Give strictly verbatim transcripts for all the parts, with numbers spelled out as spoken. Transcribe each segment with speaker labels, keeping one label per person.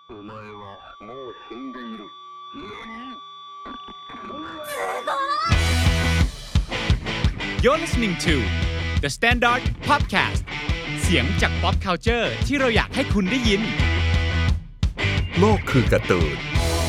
Speaker 1: お前はもう死んでいる。何？
Speaker 2: You're listening to The Standard Podcast เสียงจาก Pop Culture ที่เราอยากให้คุณได้ยิน
Speaker 3: โลกคือการ์ตูน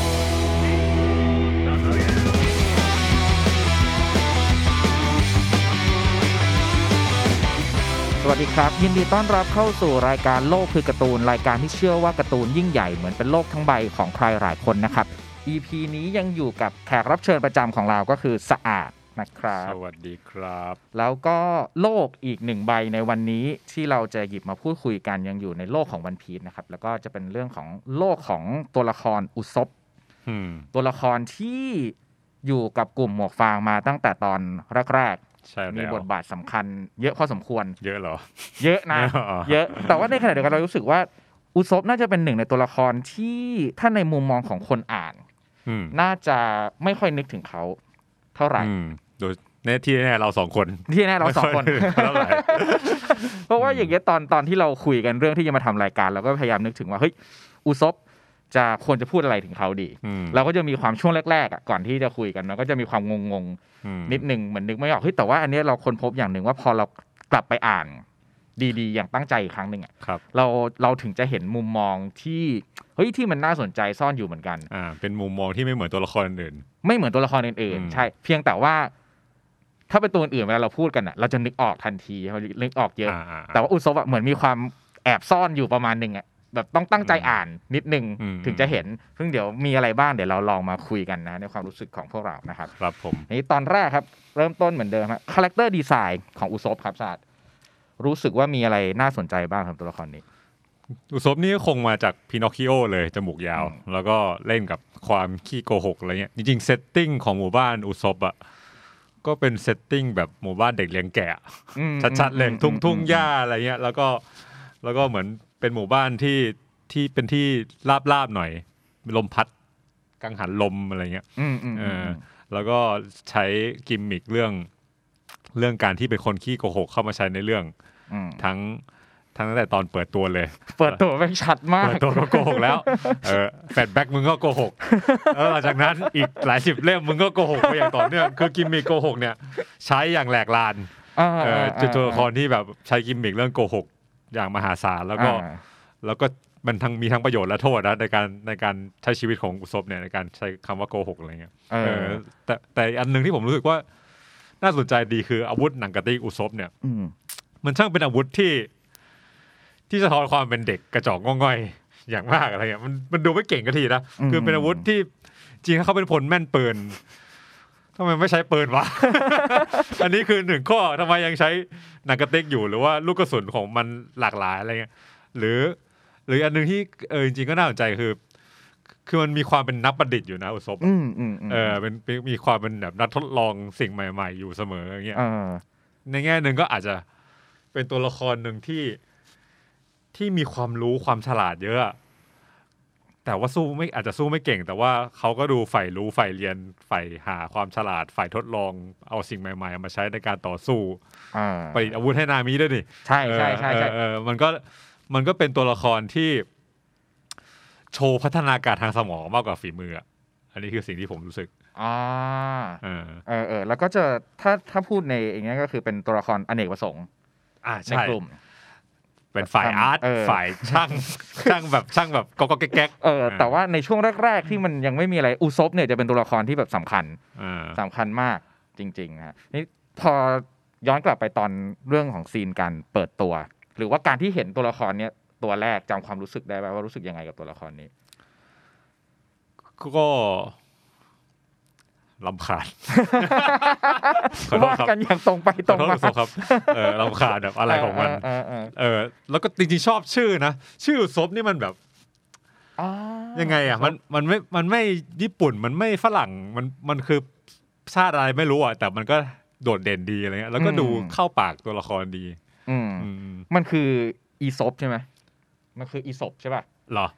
Speaker 4: สวัสดีครับยินดีต้อนรับเข้าสู่รายการโลกคือการ์ตูนรายการที่เชื่อว่าการ์ตูนยิ่งใหญ่เหมือนเป็นโลกทั้งใบของใครหลายคนนะครับ อี พี นี้ยังอยู่กับแขกรับเชิญประจำของเราก็คือสะอาดนะครับ
Speaker 5: สวัสดีครับ
Speaker 4: แล้วก็โลกอีกหนึ่งใบในวันนี้ที่เราจะหยิบมาพูดคุยกันยังอยู่ในโลกของวันพีซนะครับแล้วก็จะเป็นเรื่องของโลกของตัวละครอุซบตัวละครที่อยู่กับกลุ่มหมวกฟางมาตั้งแต่ตอนแรกมีบทบาทสำคัญเยอะพอสมควร
Speaker 5: เยอะเหรอ
Speaker 4: เยอะนะ เยอะแต่ว่าในขณะเดียวกันเรารู้สึกว่าอุซบน่าจะเป็นหนึ่งในตัวละครที่ถ้าในมุมมองของคนอ่านน่าจะไม่ค่อยนึกถึงเขาเท่าไหร่
Speaker 5: โดยในที่แน่เราสองคน
Speaker 4: ที่แน่เราสองคนเพราะว่าอย่างเงี้ยตอนตอนที่เราคุยกันเรื่องที่จะมาทำรายการเราก็พยายามนึกถึงว่าเฮ้ยอุซบจะควรจะพูดอะไรถึงเขาดีเราก็จะมีความช่วงแรกๆอ่ะก่อนที่จะคุยกันมันก็จะมีความงงๆนิดนึงเหมือนนึกไม่ออกเฮ้ยแต่ว่าอันนี้เราค้นพบอย่างหนึ่งว่าพอเรากลับไปอ่านดีๆอย่างตั้งใจอีกครั้งนึงอ่ะเราเราถึงจะเห็นมุมมองที่เฮ้ยที่มันน่าสนใจซ่อนอยู่เหมือนกัน
Speaker 5: อ่าเป็นมุมมองที่ไม่เหมือนตัวละครอื่น
Speaker 4: ไม่เหมือนตัวละครอื่นๆใช่เพียงแต่ว่าถ้าเป็นตัวอื่นเวลาเราพูดกันอ่ะเราจะนึกออกทันทีเรานึกออกเยอะแต่ว่าอุซบอ่ะเหมือนมีความแอบซ่อนอยู่ประมาณนึงอ่ะแบบต้องตั้งใจอ่านนิดนึงถึงจะเห็นซึ่งเดี๋ยวมีอะไรบ้างเดี๋ยวเราลองมาคุยกันนะในความรู้สึกของพวกเรานะครับ
Speaker 5: ครับผม
Speaker 4: นี่ตอนแรกครับเริ่มต้นเหมือนเดิมครับคาแรคเตอร์ดีไซน์ของอุซบครับศาสตร์รู้สึกว่ามีอะไรน่าสนใจบ้างครับตัวละครนี้
Speaker 5: อุซบนี่คงมาจากพินอคคิโอเลยจมูกยาวแล้วก็เล่นกับความขี้โกหกอะไรเงี้ยจริงๆเซตติ้งของหมู่บ้านอุซบอ่ะก็เป็นเซตติ้งแบบหมู่บ้านเด็กเลี้ยงแกะชัดๆเลยทุ่งทุ่งหญ้าอะไรเงี้ยแล้วก็แล้วก็เหมือนเป็นหมู่บ้านที่ที่เป็นที่ลาบๆหน่อยมีลมพัดกังหันลมอะไรเงี้ยเออแล้วก็ใช้กิมมิคเรื่องเรื่องการที่เป็นคนขี้โกหกเข้ามาใช้ในเรื่องทั้งทั้งตั้งแต่ตอนเปิดตัวเลย
Speaker 4: เปิดตัวแม่งชัดมาก
Speaker 5: เปิดตัวก็โกหกแล้วเออแฟลชแบ็กมึงก็โกหกแล้วหลังจากนั้นอีกหลายสิบเล่มมึงก็โกหกไปอย่างต่อเนื่องคือกิมมิคโกหกเนี่ยใช้อย่างแหลกลานเออตัวละครที่แบบใช้กิมมิคเรื่องโกหกอย่างมหาศาลแล้วก็แล้วก็มันทั้งมีทั้งประโยชน์และโทษนะในการในการใช้ชีวิตของอุซบเนี่ยในการใช้คำว่าโกหกอะไรเงี้ยเออแต่แต่อันนึงที่ผมรู้สึกว่าน่าสนใจดีคืออาวุธหนังกะติกอุซบเนี่ยมันช่างเป็นอาวุธที่ที่สะท้อนความเป็นเด็กกระจอกงง่อยอย่างมากอะไรเงี้ยมันมันดูไม่เก่งกะทีนะคือเป็นอาวุธที่จริงๆเขาเป็นพลแม่นปืนทำไมไม่ใช้ปืนวะ อันนี้คือหนึ่งข้อทำไมยังใช้หนังกะติกอยู่หรือว่าลูกกระสุนของมันหลากหลายอะไรเงี้ยหรือหรืออันนึงที่เออจริงๆก็น่าสนใจคือคือมันมีความเป็นนักประดิษฐ์อยู่นะอุซบเออเป็นมีความเป็นแบบนักทดลองสิ่งใหม่ๆอยู่เสมออย่างเงี้ยในแง่นึงก็อาจจะเป็นตัวละครนึงที่ที่มีความรู้ความฉลาดเยอะแต่ว่าสู้ไม่อาจจะสู้ไม่เก่งแต่ว่าเขาก็ดูใฝ่รู้ใฝ่เรียนใฝ่หาความฉลาดใฝ่ทดลองเอาสิ่งใหม่ๆมาใช้ในการต่อสู้ประดิษฐ์อาวุธให้นามิด้วยดิ
Speaker 4: ใช่ใช่ใช่ใช่
Speaker 5: มันก็มันก็เป็นตัวละครที่โชว์พัฒนาการทางสมองมากกว่าฝีมืออันนี้คือสิ่งที่ผมรู้สึก
Speaker 4: อ่าเออเออเออแล้วก็จะถ้าถ้าพูดในอย่างเงี้ยก็คือเป็นตัวละครอเนกประสงค์
Speaker 5: อ่าใช่เป็นฝ่ายอาร์ตฝ่ายช่างช่างแบบช่างแบบก๊อกๆแก๊ก
Speaker 4: ๆเออแต่ว่าในช่วงแรกๆที่มันยังไม่มีอะไรอุซบเนี่ยจะเป็นตัวละครที่แบบสำคัญสำคัญมากจริงๆนะนี่พอย้อนกลับไปตอนเรื่องของซีนการเปิดตัวหรือว่าการที่เห็นตัวละครเนี้ยตัวแรกจำความรู้สึกได้ไหมว่ารู้สึกยังไงกับตัวละครนี้
Speaker 5: ก็รำคาญ
Speaker 4: ว่ากันอย่างตรงไปตรงมา
Speaker 5: ครับเออรำคาญแบบอะไรของมันเออแล้วก็จริงๆชอบชื่อนะชื่ออุซบนี่มันแบบยังไงอ่ะมันมันไม่มันไม่ญี่ปุ่นมันไม่ฝรั่งมันมันคือชาติอะไรไม่รู้อ่ะแต่มันก็โดดเด่นดีอะไรเงี้ยแล้วก็ดูเข้าปากตัวละครดี
Speaker 4: มันคืออีซบใช่ไหมมันคืออีซบใช่ป่ะ
Speaker 5: หรอ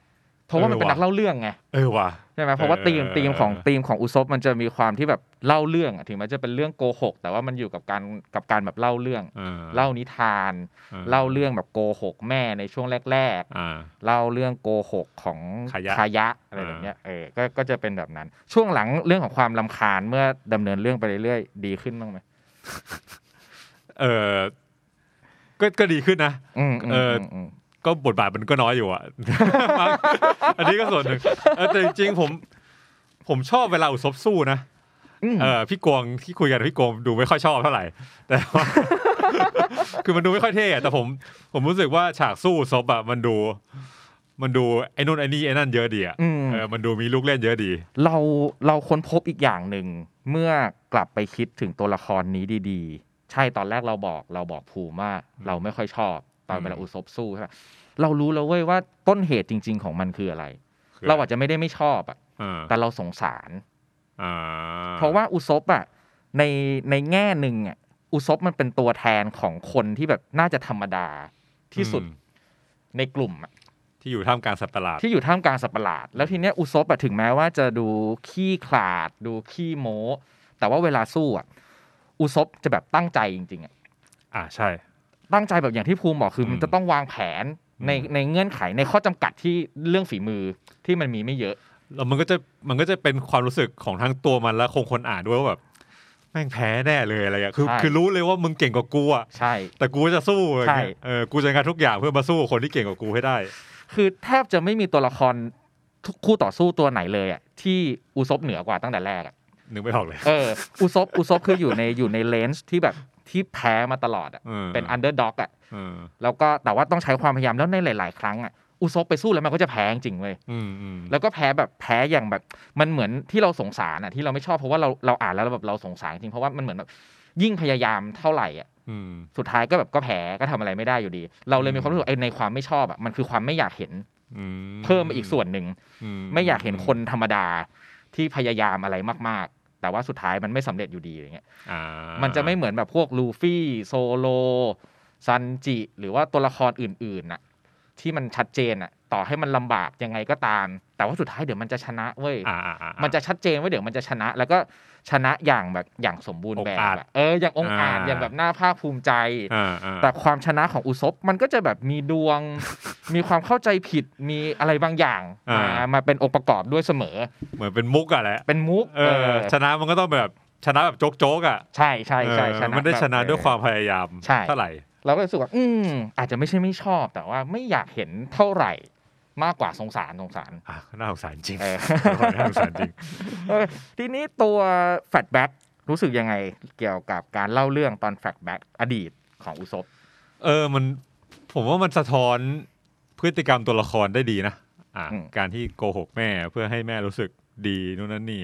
Speaker 4: เพราะว่ามันเป็นนักเล่าเรื่องไง
Speaker 5: เออว่ะ
Speaker 4: ใช่ไหมเพราะว่าธีมธีมของธีมของอุซบมันจะมีความที่แบบเล่าเรื่องอ่ะถึงมันจะเป็นเรื่องโกหกแต่ว่ามันอยู่กับการกับการแบบเล่าเรื่องเล่านิทานเล่าเรื่องแบบโกหกแม่ในช่วงแรกๆเล่าเรื่องโกหกของคายะอะไรแบบเนี้ยเออก็ก็จะเป็นแบบนั้นช่วงหลังเรื่องของความรำคาญเมื่อดำเนินเรื่องไปเรื่อยๆดีขึ้นบ้างไหม
Speaker 5: เออก็ก็ดีขึ้นนะเออก็บทบาทมันก็น้อยอยู่อ่ะ อันนี้ก็ส่วนหนึ่งแต่จริงๆผมผมชอบเวลาอุซบสู้นะเออพี่กวงที่คุยกันพี่กวงดูไม่ค่อยชอบเท่าไหร่แต่คือมันดูไม่ค่อยเท่แต่ผมผมรู้สึกว่าฉากสู้อุซบอะมันดูมันดูไอ้นู่นไอ้นี่ไอ้นั่นเยอะดีอ่ะเออมันดูมีลูกเล่นเยอะดี
Speaker 4: เราเราค้นพบอีกอย่างหนึ่งเมื่อกลับไปคิดถึงตัวละครนี้ดีๆใช่ตอนแรกเราบอกเราบอกภูมิว่าเราไม่ค่อยชอบตอนเวลาอุซบสู้ใช่ไหมเรารู้แล้วเว้ยว่าต้นเหตุจริงๆของมันคืออะไรเราอาจจะไม่ได้ไม่ชอบอ่ะแต่เราสงสารเพราะว่าอุซบอ่ะในในแง่หนึ่งอ่ะอุซบมันเป็นตัวแทนของคนที่แบบน่าจะธรรมดาที่สุดในกลุ่มอ่ะ
Speaker 5: ที่อยู่ท่ามกลางสัตว์ประหลาด
Speaker 4: ที่อยู่ท่ามกลางสัตว์ประหลาดแล้วทีเนี้ยอุซบอ่ะถึงแม้ว่าจะดูขี้ขลาดดูขี้โม้แต่ว่าเวลาสู้อ่ะอุซบจะแบบตั้งใจจริงๆอ่ะ
Speaker 5: อ่าใช่
Speaker 4: ตั้งใจแบบอย่างที่ภูมิบอกคือมันจะต้องวางแผนในในเงื่อนไขในข้อจำกัดที่เรื่องฝีมือที่มันมีไม่เยอะ
Speaker 5: แล้วมันก็จะมันก็จะเป็นความรู้สึกของทั้งตัวมันและคงคนอ่านด้วยว่าแบบแม่งแพ้แน่เลยอะไรอย่างคือคือรู้เลยว่ามึงเก่งกว่ากูอ่ะ
Speaker 4: ใช่
Speaker 5: แต่กูจะสู้อย่างเงี้ยเออกูจะงานทุกอย่างเพื่อมาสู้คนที่เก่งกว่ากูให้ได้
Speaker 4: คือแทบจะไม่มีตัวละครคู่ต่อสู้ตัวไหนเลยอ่ะที่อุซบเหนือกว่าตั้งแต่แรกอ่ะ
Speaker 5: นึกไม่ออกเลย
Speaker 4: เอออุซบอุซบคืออยู่ในอยู่ในเลนส์ที่แบบที่แพ้มาตลอดอ่ะเป็นอันเดอร์ด็อกอ่ะแล้วก็แต่ว่าต้องใช้ความพยายามแล้วในหลายๆครั้งอ่ะอุซบไปสู้แล้วมันก็จะแพ้จริงเว้ยแล้วก็แพ้แบบแพ้อย่างแบบมันเหมือนที่เราสงสารอ่ะที่เราไม่ชอบเพราะว่าเราเราอ่านแล้วแบบเราสงสารจริงเพราะว่ามันเหมือนแบบยิ่งพยายามเท่าไหร่อ่ะสุดท้ายก็แบบก็แพ้ก็ทำอะไรไม่ได้อยู่ดีเราเลยมีความรู้สึกไอ้ในความไม่ชอบอ่ะมันคือความไม่อยากเห็นเพิ่มมาอีกส่วนหนึ่งไม่อยากเห็นคนธรรมดาที่พยายามอะไรมากๆแต่ว่าสุดท้ายมันไม่สำเร็จอยู่ดีอย่างเงี้ยมันจะไม่เหมือนแบบพวกลูฟี่โซโลซันจิหรือว่าตัวละครอื่นๆน่ะที่มันชัดเจนอ่ะต่อให้มันลำบากยังไงก็ตามแต่ว่าสุดท้ายเดี๋ยวมันจะชนะเว้ยมันจะชัดเจนว่าเดี๋ยวมันจะชนะแล้วก็ชนะอย่างแบบอย่างสมบูรณ์แบบเอออย่างองอาจอย่างแบบน่าภาคภูมิใจแต่ความชนะของอุซบมันก็จะแบบมีดวงมีความเข้าใจผิดมีอะไรบางอย่างมามาเป็นองค์ประกอบด้วยเสมอ
Speaker 5: เหมือนเป็นมุกอะแหละ
Speaker 4: เป็นมุก
Speaker 5: เออชนะมันก็ต้องแบบชนะแบบโจ๊กๆอ่ะ
Speaker 4: ใช่ใช่ใช่ชนะ
Speaker 5: มันได้ชนะด้วยความพยายามเท่าไหร่
Speaker 4: เราก็รู้สึกว่าอืมอาจจะไม่ใช่ไม่ชอบแต่ว่าไม่อยากเห็นเท่าไหร่มากกว่าสงสารสงสาร
Speaker 5: อ่ะน่าสงสารจริงน่าสงสารจริง
Speaker 4: ทีนี้ตัวแฟลชแบ็กรู้สึกยังไงเกี่ยวกับการเล่าเรื่องตอนแฟลชแบ็กอดีตของอุซบ
Speaker 5: เออมันผมว่ามันสะท้อนพฤติกรรมตัวละครได้ดีนะอ่ะการที่โกหกแม่เพื่อให้แม่รู้สึกดีนู่นนั่นนี่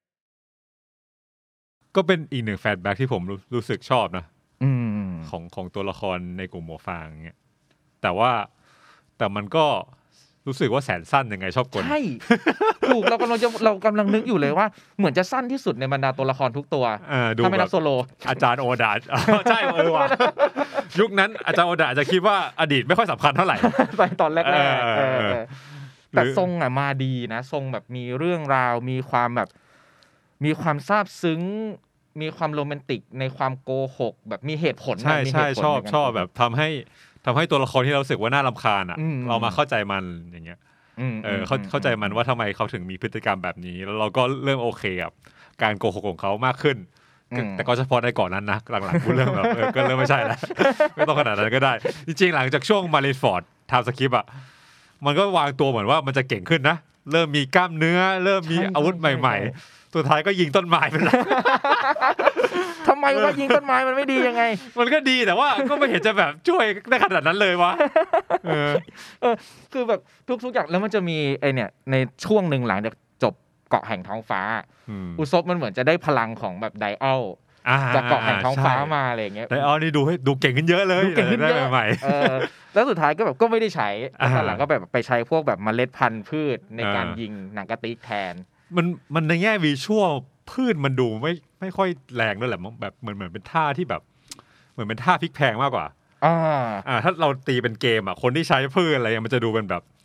Speaker 5: ก็เป็นอีกหนึ่งแฟลชแบ็กที่ผมรู้สึกชอบนะของของตัวละครในกลุ่มหมวกฟางเงี้ยแต่ว่าแต่มันก็รู้สึกว่าแสนสั้นยังไงชอบกล
Speaker 4: ใช่ถูกเรากำลังจะเรากำลังนึกอยู่เลยว่าเหมือนจะสั้นที่สุดในบรรดาตัวละครทุกตัวถ้าไม่นับโซโล
Speaker 5: อาจารย์โอดาใช่เออว่ะยุคนั้นอาจารย์โอดาจะคิดว่าอดีตไม่ค่อยสำคัญเท่าไหร่
Speaker 4: ไปตอนแรกๆแต่ทรงอ่ะมาดีนะทรงแบบมีเรื่องราวมีความแบบมีความซาบซึ้งมีความโรแมนติกในความโกหกแบบมีเหตุผล
Speaker 5: ใช่ใช่ชอบชอบแบบทำให้ทำให้ตัวละครที่เรารู้สึกว่าน่ารำคาญอ่ะเรามาเข้าใจมันอย่างเงี้ยเออเข้าเข้าใจมันว่าทำไมเขาถึงมีพฤติกรรมแบบนี้แล้วเราก็เริ่มโอเคกับการโกหกของเขามากขึ้นแต่ก็เฉพาะในก่อนนั้นนะหลังๆพูดเรื่องแบบเออก็เริ่มไม่ใช่แล้วไม่ต้องขนาดนั้นก็ได้จริงๆหลังจากช่วงมาริฟอร์ดทำสคริปต์อ่ะมันก็วางตัวเหมือนว่ามันจะเก่งขึ้นนะเริ่มมีกล้ามเนื้อเริ่มมีอาวุธใหม่ๆสุดท้ายก็ยิงต้นไม้ไปแล้ว
Speaker 4: ทำไมว่ายิงต้นไม้มันไม่ดียังไง
Speaker 5: มันก็ดีแต่ว่าก็ไม่เห็นจะแบบช่วยได้ขนาดนั้นเลยวะ
Speaker 4: เออเออคือแบบทุกๆอย่างแล้วมันจะมีไอเนี่ยในช่วงหนึ่งหลังจากจบเกาะแห่งท้องฟ้าอุซบมันเหมือนจะได้พลังของแบบไดอัลจากเกาะแห่งท้องฟ้ามาอะไรอย่างเงี้ย
Speaker 5: ไดอัลนี่ดูให้ดูเก่งขึ้นเยอะเลย
Speaker 4: ดูเก่งขึ้นเยอะใหม่เออแล้วสุดท้ายก็แบบก็ไม่ได้ใช้ตอนหลังก็แบบไปใช้พวกแบบเมล็ดพันธุ์พืชในการยิงหนังกระติกแทน
Speaker 5: มันมันในแง่วิชวลพืชมันดูไม่ไม่ค่อยแรงด้วยแหละแบบเหมือนเหมือนเป็นท่าที่แบบเหมือนเป็นท่าพลิกแพงมากกว่าอ่าอ่าถ้าเราตีเป็นเกมอ่ะคนที่ใช้พืชอะไรมันจะดูเป็นแบบ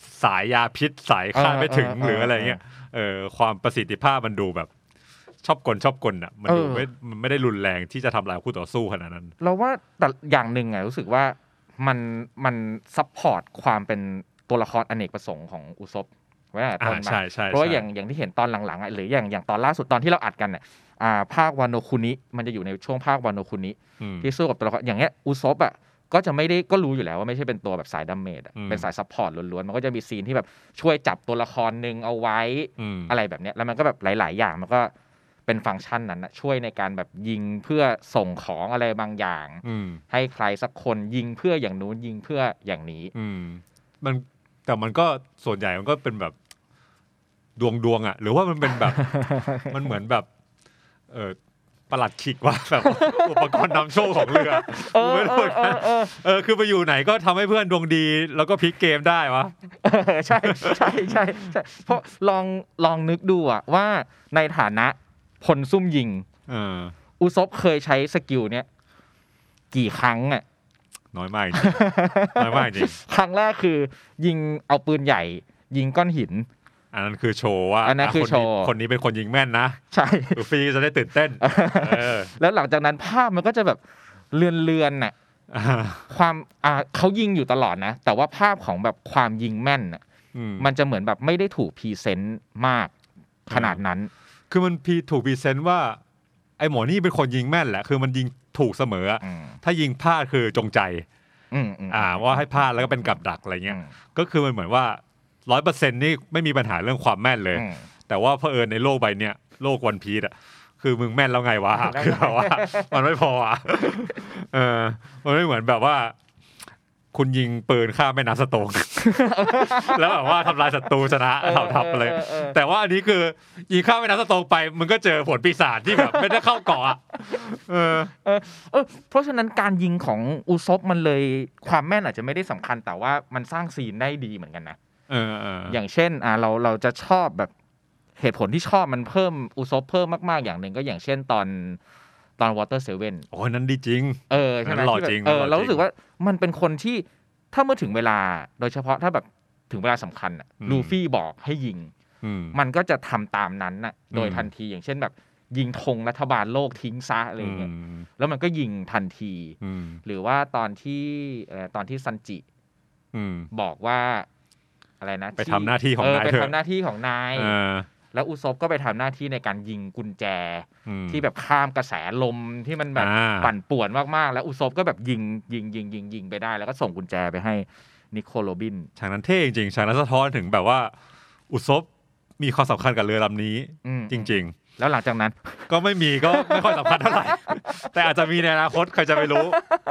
Speaker 5: สายยาพิษสายคาดไม่ถึงหรืออะไรเงี้ยเออความประสิทธิภาพมันดูแบบชอบกลชอบกลอ่ะมันดูไม่มันไม่ได้รุนแรงที่จะทำลายคู่ต่อสู้ขนาดนั้น
Speaker 4: เราว่าแต่อย่างหนึ่งอ่ะรู้สึกว่ามันมันซัพพอร์ตความเป็นตัวละครอเนกประสงค์ของอุซบไว้ตอนมาเพราะว่าอย่างอย่างที่เห็นตอนหลังๆอ่ะหรืออย่างอย่างตอนล่าสุดตอนที่เราอัดกันเนี่ยอ่าภาควาโนคุนิมันจะอยู่ในช่วงภาควาโนคุนิที่สู้กับตัวละครอย่างเงี้ยอุซบอ่ะก็จะไม่ได้ก็รู้อยู่แล้วว่าไม่ใช่เป็นตัวแบบสายดาเมจเป็นสายซัพพอร์ตล้วนๆมันก็จะมีซีนที่แบบช่วยจับตัวละครนึงเอาไว้อะไรแบบเนี้ยแล้วมันก็แบบหลายๆอย่างมันก็เป็นฟังก์ชันนั้นนะช่วยในการแบบยิงเพื่อส่งของอะไรบางอย่างให้ใครสักคนยิงเพื่ออย่างนู้นยิงเพื่ออย่างนี้
Speaker 5: มันแต่มันก็ส่วนใหญ่มันก็เป็นแบบดวงดวงอ่ะหรือว่ามันเป็นแบบ มันเหมือนแบบเออประหลัดขิกว่าแบบอุปกรณ์นำโชคของเรือไม่รู้นะเออคือไปอยู่ไหนก็ทำให้เพื่อนดวงดีแล้วก็พลิกเกมได้วะ
Speaker 4: ใช่ใช่ใช่ใช่เพราะลองลองนึกดูอ่ะว่าในฐานะพลซุ่มยิงอุซบเคยใช้สกิลเนี้ยกี่ครั้งอ่ะ
Speaker 5: น้อยมากจริงน้อยมากจริง
Speaker 4: ครั้งแรกคือยิงเอาปืนใหญ่ยิงก้อนหิน
Speaker 5: อันนั้นคือโชว์ว่า
Speaker 4: อันนั้นคือโชว์
Speaker 5: คนนี้เป็นคนยิงแม่นนะ
Speaker 4: ใช่
Speaker 5: ลูฟี่จะได้ตื่นเต้น
Speaker 4: แล้วหลังจากนั้นภาพมันก็จะแบบเลือนๆน่ะความอ่าเขายิงอยู่ตลอดนะแต่ว่าภาพของแบบความยิงแม่นน่ะมันจะเหมือนแบบไม่ได้ถูกพรีเซนต์มากขนาดนั้น
Speaker 5: คือมันพีถูกพรีเซนต์ว่าไอ้หมอนี่เป็นคนยิงแม่นแหละคือมันยิงถูกเสมอถ้ายิงพลาดคือจงใจอ่าว่าให้พลาดแล้วก็เป็นกับดักอะไรเงี้ยก็คือมันเหมือนว่าร้อยเปอร์เซ็นต์นี่ไม่มีปัญหาเรื่องความแม่นเลยแต่ว่าเผอิญในโลกใบเนี้ยโลกวันพีซอ่ะคือมึงแม่นแล้วไงวะคือแบบว่ามันไม่พออ่ะเออมันไม่เหมือนแบบว่าคุณยิงปืนฆ่าแม่น้ำสโตงแล้วแบบว่าทำลายศัตรูชนะเท่าทัพเลยแต่ว่าอันนี้คือยิงฆ่าแม่น้ำสโตงไปมึงก็เจอผลปีศาจที่แบบไม่ได้เข้าเกาะเออ
Speaker 4: เออเพราะฉะนั้นการยิงของอุซบมันเลยความแม่นอาจจะไม่ได้สำคัญแต่ว่ามันสร้างซีนได้ดีเหมือนกันนะ
Speaker 5: เออเออ
Speaker 4: อย่างเช่นอ่าเราเราจะชอบแบบเหตุผลที่ชอบมันเพิ่มอุซบเพิ่มมากๆอย่างหนึ่งก็อย่างเช่นตอนตอน Water Seven
Speaker 5: โอ้นั้นดีจริง
Speaker 4: เออใช่ไหมหล่อจริงเออเรารู้สึกว่ามันเป็นคนที่ถ้าเมื่อถึงเวลาโดยเฉพาะถ้าแบบถึงเวลาสำคัญอ่ะลูฟี่บอกให้ยิงมันก็จะทำตามนั้นน่ะโดยทันทีอย่างเช่นแบบยิงธงรัฐบาลโลกทิ้งซะอะไรเงี้ยแล้วมันก็ยิงทันทีหรือว่าตอนที่ตอนที่ซันจิบอกว่าอะไรนะ
Speaker 5: ไปทำหน้าที่ของนาย
Speaker 4: ไปทำหน้าที่ของนายแล้วอุซบก็ไปทำหน้าที่ในการยิงกุญแจที่แบบข้ามกระแสลมที่มันแบบปั่นป่วนมากๆแล้วอุซบก็แบบยิงยิงยิงยิงยิงไปได้แล้วก็ส่งกุญแจไปให้นิโคลโรบิน
Speaker 5: ฉากนั้นเท่จริงๆฉากนั้นสะท้อนถึงแบบว่าอุซบมีความสำคัญกับเรือลำนี้จริงๆ
Speaker 4: แล้วหลังจากนั้น
Speaker 5: ก็ไม่มีก็ไม่ค่อยสำคัญเท่าไหร่แต่อาจจะมีในอนาคตใครจะไปรู้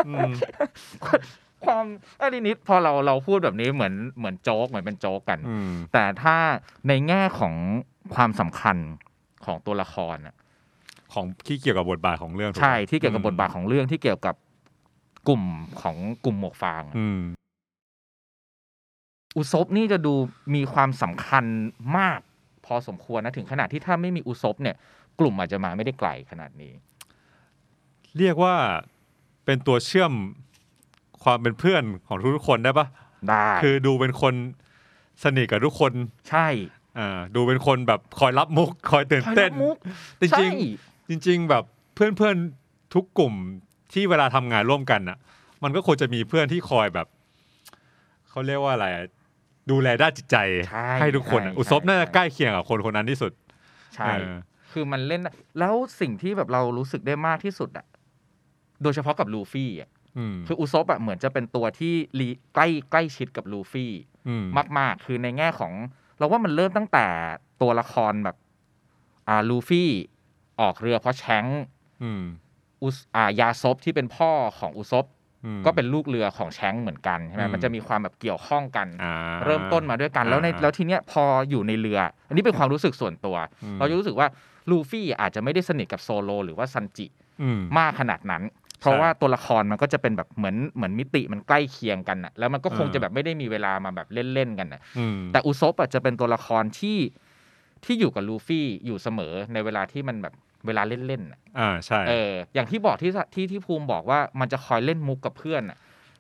Speaker 4: ความอันนี้พอเราเราพูดแบบนี้เหมือนเหมือนโจ๊กเหมือนเป็นโจ๊กกันแต่ถ้าในแง่ของความสำคัญของตัวละครน่ะ
Speaker 5: ของที่เกี่ยวกับบทบาทของเรื่อง
Speaker 4: ใช่ที่เกี่ยวกับบทบาทของเรื่องที่เกี่ยวกับกลุ่มของกลุ่มหมวกฟางอุซบนี่จะดูมีความสำคัญมากพอสมควรนะถึงขนาดที่ถ้าไม่มีอุซบเนี่ยกลุ่มอาจจะมาไม่ได้ไกลขนาดนี้
Speaker 5: เรียกว่าเป็นตัวเชื่อมความเป็นเพื่อนของทุกๆคนได้ปะ
Speaker 4: ได้
Speaker 5: คือดูเป็นคนสนิทกับทุกคน
Speaker 4: ใช่
Speaker 5: อ่าดูเป็นคนแบบคอยรับมุกคอยตื่นเต้นจริงจริงจริงแบบเพื่อนๆทุกกลุ่มที่เวลาทำงานร่วมกันอ่ะมันก็ควรจะมีเพื่อนที่คอยแบบเขาเรียกว่าอะไรดูแลด้านจิตใจให้ทุกคนอุซบน่าจะใกล้เคียงกับคนคนนั้นที่สุด
Speaker 4: ใช่คือมันเล่นแล้วสิ่งที่แบบเรารู้สึกได้มากที่สุดอ่ะโดยเฉพาะกับลูฟี่อ่ะคืออุซบอ่ะเหมือนจะเป็นตัวที่ใกล้ใกล้ชิดกับลูฟี่มากๆคือในแง่ของเราว่ามันเริ่มตั้งแต่ตัวละครแบบอ่าลูฟี่ออกเรือเพราะแชงค์อุสอ่ายาซบที่เป็นพ่อของอุซบก็เป็นลูกเรือของแชงค์เหมือนกันใช่ไหมมันจะมีความแบบเกี่ยวข้องกันเริ่มต้นมาด้วยกันแล้วในแล้วทีเนี้ยพออยู่ในเรืออันนี้เป็นความรู้สึกส่วนตัวเราจะรู้สึกว่าลูฟี่อาจจะไม่ได้สนิทกับโซโลหรือว่าซันจิมากขนาดนั้นเพราะว่าตัวละครมันก็จะเป็นแบบเหมือนเหมือนมิติมันใกล้เคียงกันน่ะแล้วมันก็คงจะแบบไม่ได้มีเวลามาแบบเล่นๆกันน่ะแต่อุซบอ่ะจะเป็นตัวละครที่ที่อยู่กับลูฟี่อยู่เสมอในเวลาที่มันแบบเวลาเล่นๆน่ะ
Speaker 5: อ่าใช่
Speaker 4: เอออย่างที่บอกที่ที่ที่ภูมิบอกว่ามันจะคอยเล่นมุกกับเพื่อนน่ะ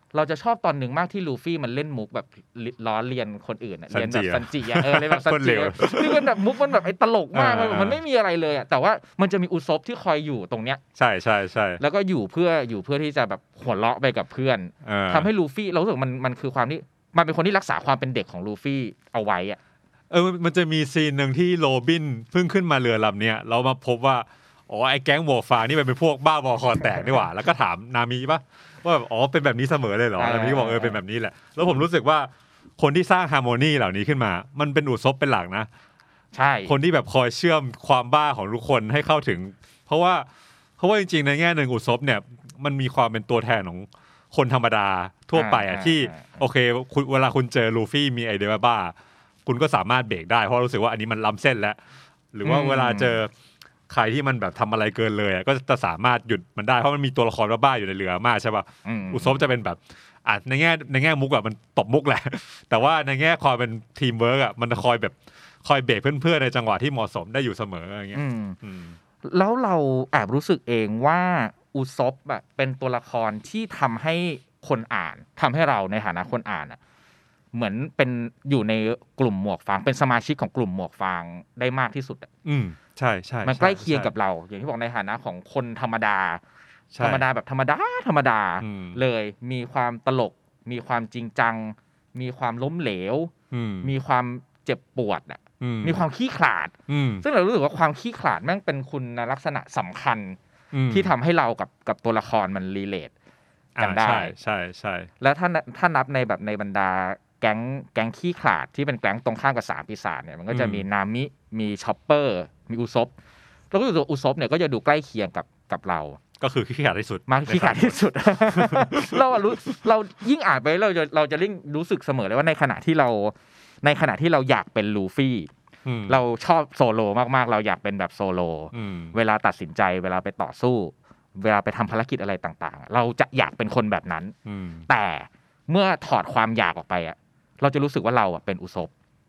Speaker 4: เราจะชอบตอนหนึ่งมากที่ลูฟี่มันเล่นมุกแบบล้อเลียนคนอื่นอ่ะเลียนแบบซันจิอ่ะเออเลยแบบซันจิคือมันแบบมุกมันแบบไอ้ตลกมากมันไม่มีอะไรเลยอ่ะแต่ว่ามันจะมีอุซบที่คอยอยู่ตรงเนี้ย
Speaker 5: ใช่ใช่ใช่
Speaker 4: แล้วก็อยู่เพื่ออยู่เพื่อที่จะแบบหัวเราะไปกับเพื่อนทำให้ลูฟี่เรารู้สึกมันมันคือความที่มันเป็นคนที่รักษาความเป็นเด็กของลูฟี่เอาไว้อ่ะ
Speaker 5: เออมันจะมีซีนหนึ่งที่โรบินเพิ่งขึ้นมาเรือลำเนี้ยเรามาพบว่าอ๋อไอ้แก๊งหมวกฟางนี่มันเป็นพวกบ้าบอคอแตกนี่หว่าแล้วก็ถามนามิป่ะว่าแบบอ๋อเป็นแบบนี้เสมอเลยเหรอนามิก็บอกเออเป็นแบบนี้แหละแล้วผมรู้สึกว่าคนที่สร้างฮาร์โมนีเหล่านี้ขึ้นมามันเป็นอุซบเป็นหลักนะ
Speaker 4: ใช่
Speaker 5: คนที่แบบคอยเชื่อมความบ้าของทุกคนให้เข้าถึงเพราะว่าเพราะว่าจริงๆในแง่หนึ่งอุซบเนี่ยมันมีความเป็นตัวแทนของคนธรรมดาทั่วไปอ่ะที่โอเคคุณเวลาคุณเจอลูฟี่มีไอเดียบ้าคุณก็สามารถเบรกได้เพราะรู้สึกว่าอันนี้มันล้ำเส้นแล้วหรือว่าเวลาเจอใครที่มันแบบทำอะไรเกินเลยก็จะสามารถหยุดมันได้เพราะมันมีตัวละครบ้าๆอยู่ในเรือมากใช่ป่ะอุซบจะเป็นแบบอ่ะในแง่ในแง่มุกแบบมันตบมุกแหละแต่ว่าในแง่ความเป็นทีมเวิร์กอ่ะมันคอยแบบคอยเบรกเพื่อนๆในจังหวะที่เหมาะสมได้อยู่เสมออย่างเงี้ย
Speaker 4: แล้วเราแอบรู้สึกเองว่าอุซบอ่ะเป็นตัวละครที่ทำให้คนอ่านทำให้เราในฐานะคนอ่านอ่ะเหมือนเป็นอยู่ในกลุ่มหมวกฟางเป็นสมาชิกของกลุ่มหมวกฟางได้มากที่สุดอ่ะ
Speaker 5: อืมใช่ใช่
Speaker 4: มันใกล้เคียงกับเราอย่างที่บอกในฐานะของคนธรรมดาธรรมดาแบบธรรมดาธรรมดาเลยมีความตลกมีความจริงจังมีความล้มเหลวมีความเจ็บปวดอ่ะมีความขี้ขลาดซึ่งเรารู้สึกว่าความขี้ขลาดแม่งเป็นคุณลักษณะสำคัญที่ทำให้เรากับกับตัวละครมันรีเลทกันได้
Speaker 5: ใช่ใช่ใช่
Speaker 4: แล้วถ้าถ้านับในแบบในบรรดาแก๊งแก๊งขี้ขลาดที่เป็นแก๊งตรงข้ามกับสามปีศาจเนี่ยมันก็จะมีนามิมีช็อปเปอร์มีอุซบแล้วก็รู้สึกอุซบเนี่ยก็จะดูใกล้เคียงกับกับเรา
Speaker 5: ก็คือขี้ขลาดที่สุด
Speaker 4: มากขี้ขลาดที่สุด เรารู้เรายิ่งอ่านไปเราจะเราจะยิ่งรู้สึกเสมอเลยว่าในขณะที่เราในขณะที่เราอยากเป็นลูฟี่เราชอบโซโลมากๆเราอยากเป็นแบบโซโลเวลาตัดสินใจเวลาไปต่อสู้เวลาไปทำภารกิจอะไรต่างๆเราจะอยากเป็นคนแบบนั้นแต่เมื่อถอดความอยากออกไปอ่ะเราจะรู้สึกว่าเราอ่ะเป็นอุซบ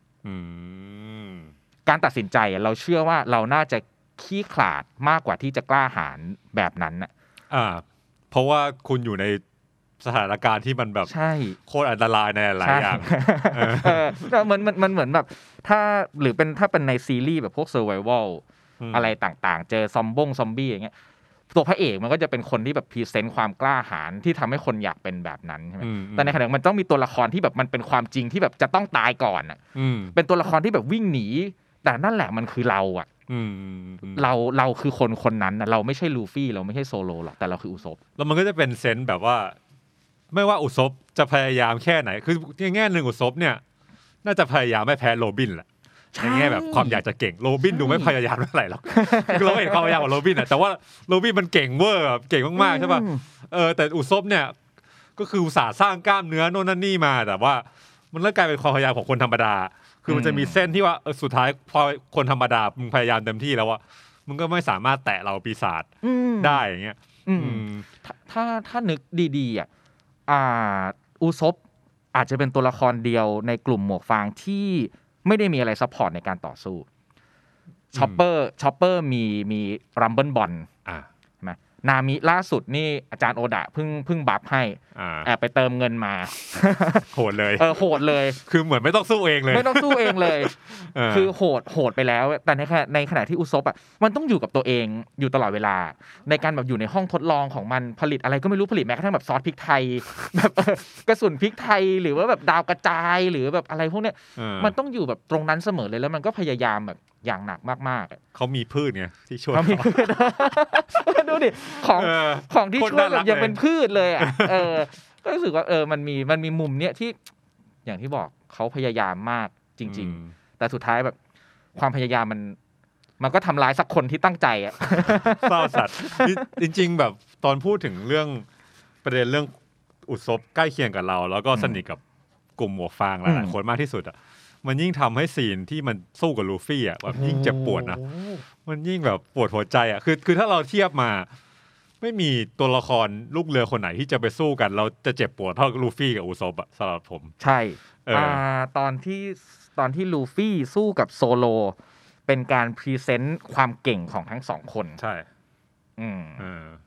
Speaker 4: การตัดสินใจเราเชื่อว่าเราน่าจะขี้ขลาดมากกว่าที่จะกล้าหาญแบบนั้นน่ะ
Speaker 5: อ่าเพราะว่าคุณอยู่ในสถานการณ์ที่มันแบบโคตรอันตรายในหลายอย่าง
Speaker 4: เออมันมันมันเหมือนแบบถ้าหรือเป็นถ้าเป็นในซีรีส์แบบพวกเซอร์ไววัลอะไรต่างๆเจอซอมบ้งซอมบี้อย่างเงี้ยตัวพระเอกมันก็จะเป็นคนที่แบบพรีเซนต์ความกล้าหาญที่ทำให้คนอยากเป็นแบบนั้นใช่ไหมแต่ในขณะเดียวกันมันต้องมีตัวละครที่แบบมันเป็นความจริงที่แบบจะต้องตายก่อนอ่ะเป็นตัวละครที่แบบวิ่งหนีแต่นั่นแหละมันคือเราอ่ะเราเราคือคนคนนั้นนะเราไม่ใช่ลูฟี่เราไม่ใช่โซโลหรอกแต่เราคืออุซบ
Speaker 5: แล้วมันก็จะเป็นเซนส์แบบว่าไม่ว่าอุซบจะพยายามแค่ไหนคือในแง่หนึ่งอุซบเนี่ยน่าจะพยายามไม่แพ้โรบินแหละในแง่แบบความอยากจะเก่งโรบินดูไม่พยายามเท่าไหร่หรอกคือเราเห็นความพยายามของโรบินอ่ะแต่ว่าโรบินมันเก่งเวอร์เก่งมากๆใช่ป่ะเออแต่อุซบเนี่ยก็คืออุตส่าห์สร้างกล้ามเนื้อโน่นนั่นนี่มาแต่ว่ามันเริ่มกลายเป็นความพยายามของคนธรรมดาคือมันจะมีเส้นที่ว่าสุดท้ายพอคนธรรมดามึงพยายามเต็มที่แล้วว่ามึงก็ไม่สามารถแตะเราปีศาจได้อย่างเงี้ย
Speaker 4: ถ้าถ้านึกดีๆอ่ะอ่าอุซบอาจจะเป็นตัวละครเดียวในกลุ่มหมวกฟางที่ไม่ได้มีอะไรซัพพอร์ตในการต่อสู้ช็อปเปอร์ช็อปเปอร์มีมีรัมเบิลบอล
Speaker 5: อ่า
Speaker 4: ใช่ไหมนามิล่าสุดนี่อาจารย์โอดะเพิ่งเพิ่งบัฟให้แอบไปเติมเงินมา
Speaker 5: โหดเลย
Speaker 4: เออโหดเลย
Speaker 5: คือเหมือนไม่ต้องสู้เองเลย
Speaker 4: ไม่ต้องสู้เองเลยคือโหดโหดไปแล้วแต่ในขณะในขณะที่อุซบอ่ะมันต้องอยู่กับตัวเองอยู่ตลอดเวลาในการแบบอยู่ในห้องทดลองของมันผลิตอะไรก็ไม่รู้ผลิตแม้กระทั่งแบบซอสพริกไทยแบบกระสุนพริกไทยหรือว่าแบบดาวกระจายหรือแบบอะไรพวกเนี้ยมันต้องอยู่แบบตรงนั้นเสมอเลยแล้วมันก็พยายามแบบอย่างหนักมาก
Speaker 5: ๆเขามีพืชไงที่ช่วย
Speaker 4: เขามีพืชดูดิของของที่ช่วยแบบยังเป็นพืชเลยอ่ะเออก็รู้สึกว่าเออมันมีมันมีมุมเนี้ยที่อย่างที่บอกเขาพยายามมากจริงๆแต่สุดท้ายแบบความพยายามมันมันก็ทำร้ายสักคนที่ตั้งใจอ่ะ
Speaker 5: เศร้าสัตว์จริงๆแบบตอนพูดถึงเรื่องประเด็นเรื่องอุศบใกล้เคียงกับเราแล้วก็สนิทกับกลุ่มหมวกฟางหลายๆคนมากที่สุดอ่ะมันยิ่งทำให้ซีนที่มันสู้กับลูฟี่อ่ะแบบยิ่งเจ็บปวดนะมันยิ่งแบบปวดหัวใจอ่ะคือคือถ้าเราเทียบมาไม่มีตัวละครลูกเรือคนไหนที่จะไปสู้กันเราจะเจ็บปวดเท่าลูฟี่กับอุซบอะสำหรับผม
Speaker 4: ใช่อ่าตอนที่ตอนที่ลูฟี่สู้กับโซโลเป็นการพรีเซนต์ความเก่งของทั้งสองคน
Speaker 5: ใช่
Speaker 4: อืม
Speaker 5: เออ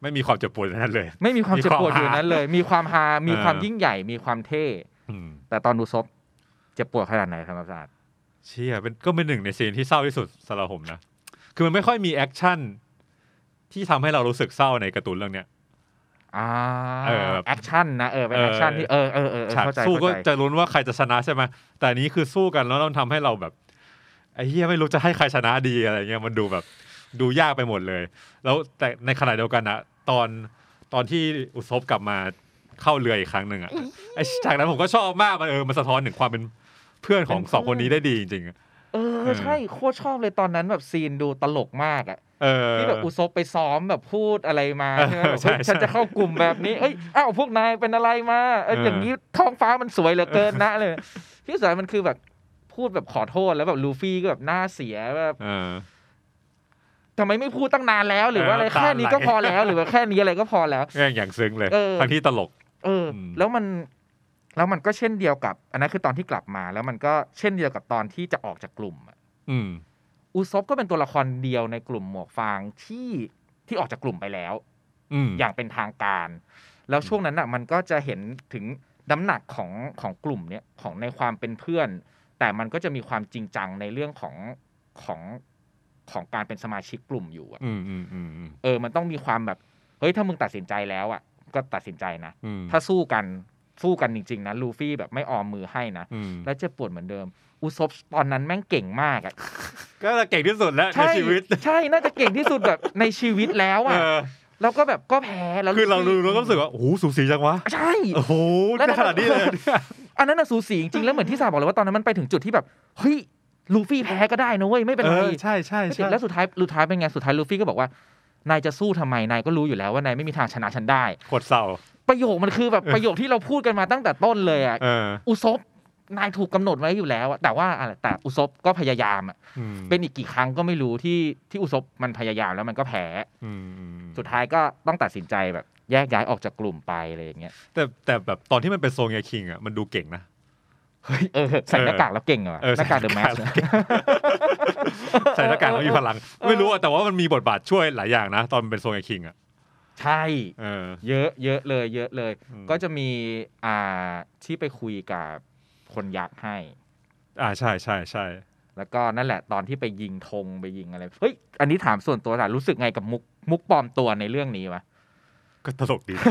Speaker 5: ไม่มีความเจ็บปวดในนั้นเลย
Speaker 4: ไม่มีความเจ็บปวดอยู่นั้นเลยมีความฮามีความยิ่งใหญ่มีความเท่แต่ตอนอุซบเจ็บปวดขนาดไหนสำหรับศาสตร์
Speaker 5: เชี่ยเป็นก็เป็นหนึ่งในซีนที่เศร้าที่สุดสำหรับผมนะคือมันไม่ค่อยมีแอคชั่นที่ทำให้เรารู้สึกเศร้าในการ์ตูนเรื่องเนี้ย
Speaker 4: อ่าเออแอคชั่นนะเออเป็นแอคชั่นที่เออเออเออเข้าใจ
Speaker 5: สู้ก็จะลุ้นว่าใครจะชนะใช่ไหมแต่นี้คือสู้กันแล้วต้องทำให้เราแบบไอ้เหี้ยไม่รู้จะให้ใครชนะดีอะไรเงี้ยมันดูแบบดูยากไปหมดเลยแล้วแต่ในขณะเดียวกันนะตอนตอนที่อุซบกลับมาเข้าเรืออีกครั้งหนึ่งอ่ะไอ้ฉากนั้นผมก็ชอบมากมันเออมันสะท้อนถึงความเป็นเพื่อนของสองคนนี้ได้ดีจริงๆ
Speaker 4: เออใช่โคตรชอบเลยตอนนั้นแบบซีนดูตลกมากอ่ะที่แบบอุซบไปซ้อมแบบพูดอะไรมาใช่ไหมฉันจะเข้ากลุ่มแบบนี้เอ้ยอ้าวพวกนายเป็นอะไรมาเอออย่างนี้ท้องฟ้ามันสวยเหลือเกินนะเลยที่สุดมันคือแบบพูดแบบขอโทษแล้วแบบลูฟี่ก็แบบหน้าเสียแบบทำไมไม่พูดตั้งนานแล้วหรือว่าอะไรแค่นี้ก็พอแล้วหรือว่าแค่นี้อะไรก็พอแล้ว
Speaker 5: อย่างซึ้งเลยทั้งที่ตลก
Speaker 4: เออแล้วมันแล้วมันก็เช่นเดียวกับอันนั้นคือตอนที่กลับมาแล้วมันก็เช่นเดียวกับตอนที่จะออกจากกลุ่มอ่ะอุซบก็เป็นตัวละครเดียวในกลุ่มหมวกฟางที่ที่ออกจากกลุ่มไปแล้วอย่างเป็นทางการแล้วช่วงนั้นอ่ะมันก็จะเห็นถึงน้ำหนักของของกลุ่มเนี้ยของในความเป็นเพื่อนแต่มันก็จะมีความจริงจังในเรื่องของของของการเป็นสมาชิกกลุ่มอยู่อ่ะเออมันต้องมีความแบบเฮ้ยถ้ามึงตัดสินใจแล้วอ่ะก็ตัดสินใจนะถ้าสู้กันสู้กันจริงๆนะลูฟี่แบบไม่ออมมือให้นะแล้วจะปวดเหมือนเดิมอุซบตอนนั้นแม่งเก่งมากอ่ะ
Speaker 5: ก็เก่งที่สุดแล้วในชีวิต
Speaker 4: ใช่น่าจะเก่งที่สุดแบบในชีวิตแล้วอ่ะแล้วก็แบบก็แพ้แล้ว
Speaker 5: คือเราดูเราก็รู้สึกว่าโอ้โหสูสีจังวะ
Speaker 4: ใช่
Speaker 5: โอ้โหขนาดนี้เลย
Speaker 4: อันนั้นน่ะสูสีจริงๆแล้วเหมือนที่สาบอกเลยว่าตอนนั้นมันไปถึงจุดที่แบบเฮ้ยลูฟี่แพ้ก็ได้นะเว้ยไม่เป็นไร
Speaker 5: ใช่ใช่ใช่
Speaker 4: แล้วสุดท้ายสุดท้ายเป็นไงสุดท้ายลูฟี่ก็บอกว่านายจะสู้ทำไมนายก็รู้อยู่แล้วว่านายไม่มีทางชนะฉันได้
Speaker 5: โคตรเศร้า
Speaker 4: ประโยคมันคือแบบประโยคที่เราพูดกันมาตั้งแต่ต้นเลยอ่ะอุซบนายถูกกำหนดไว้อยู่แล้วแต่ว่าอะไรแต่อุซบก็พยายามอ่ะเป็นอีกกี่ครั้งก็ไม่รู้ที่ที่อุซบมันพยายามแล้วมันก็แพ้สุดท้ายก็ต้องตัดสินใจแบบแยกย้ายออกจากกลุ่มไปอะไรอย่างเงี้ย
Speaker 5: แต่แต่แบบตอนที่มันเป็นโซงเงคิงอ่ะมันดูเก่งนะ
Speaker 4: เฮ้ยเออใส่หน้ากากแล้วเก่งเหรอหน้ากากเดอะแมส
Speaker 5: ใส่หน้ากากแล้วมีพลังไม่รู้แต่ว่ามันมีบทบาทช่วยหลายอย่างนะตอนเป็นโซงเงคิงอ่ะ
Speaker 4: ใช่เยอะเยอะเลยเยอะเลยก็จะมีอ่าที่ไปคุยกับคนยักษ์ให้
Speaker 5: อ่าใช่ใช่ใช่
Speaker 4: แล้วก็นั่นแหละตอนที่ไปยิงธงไปยิงอะไรเฮ้ยอันนี้ถามส่วนตัวแต่รู้สึกไงกับมุกมุกปลอมตัวในเรื่องนี้วะ
Speaker 5: ก็ตลกดี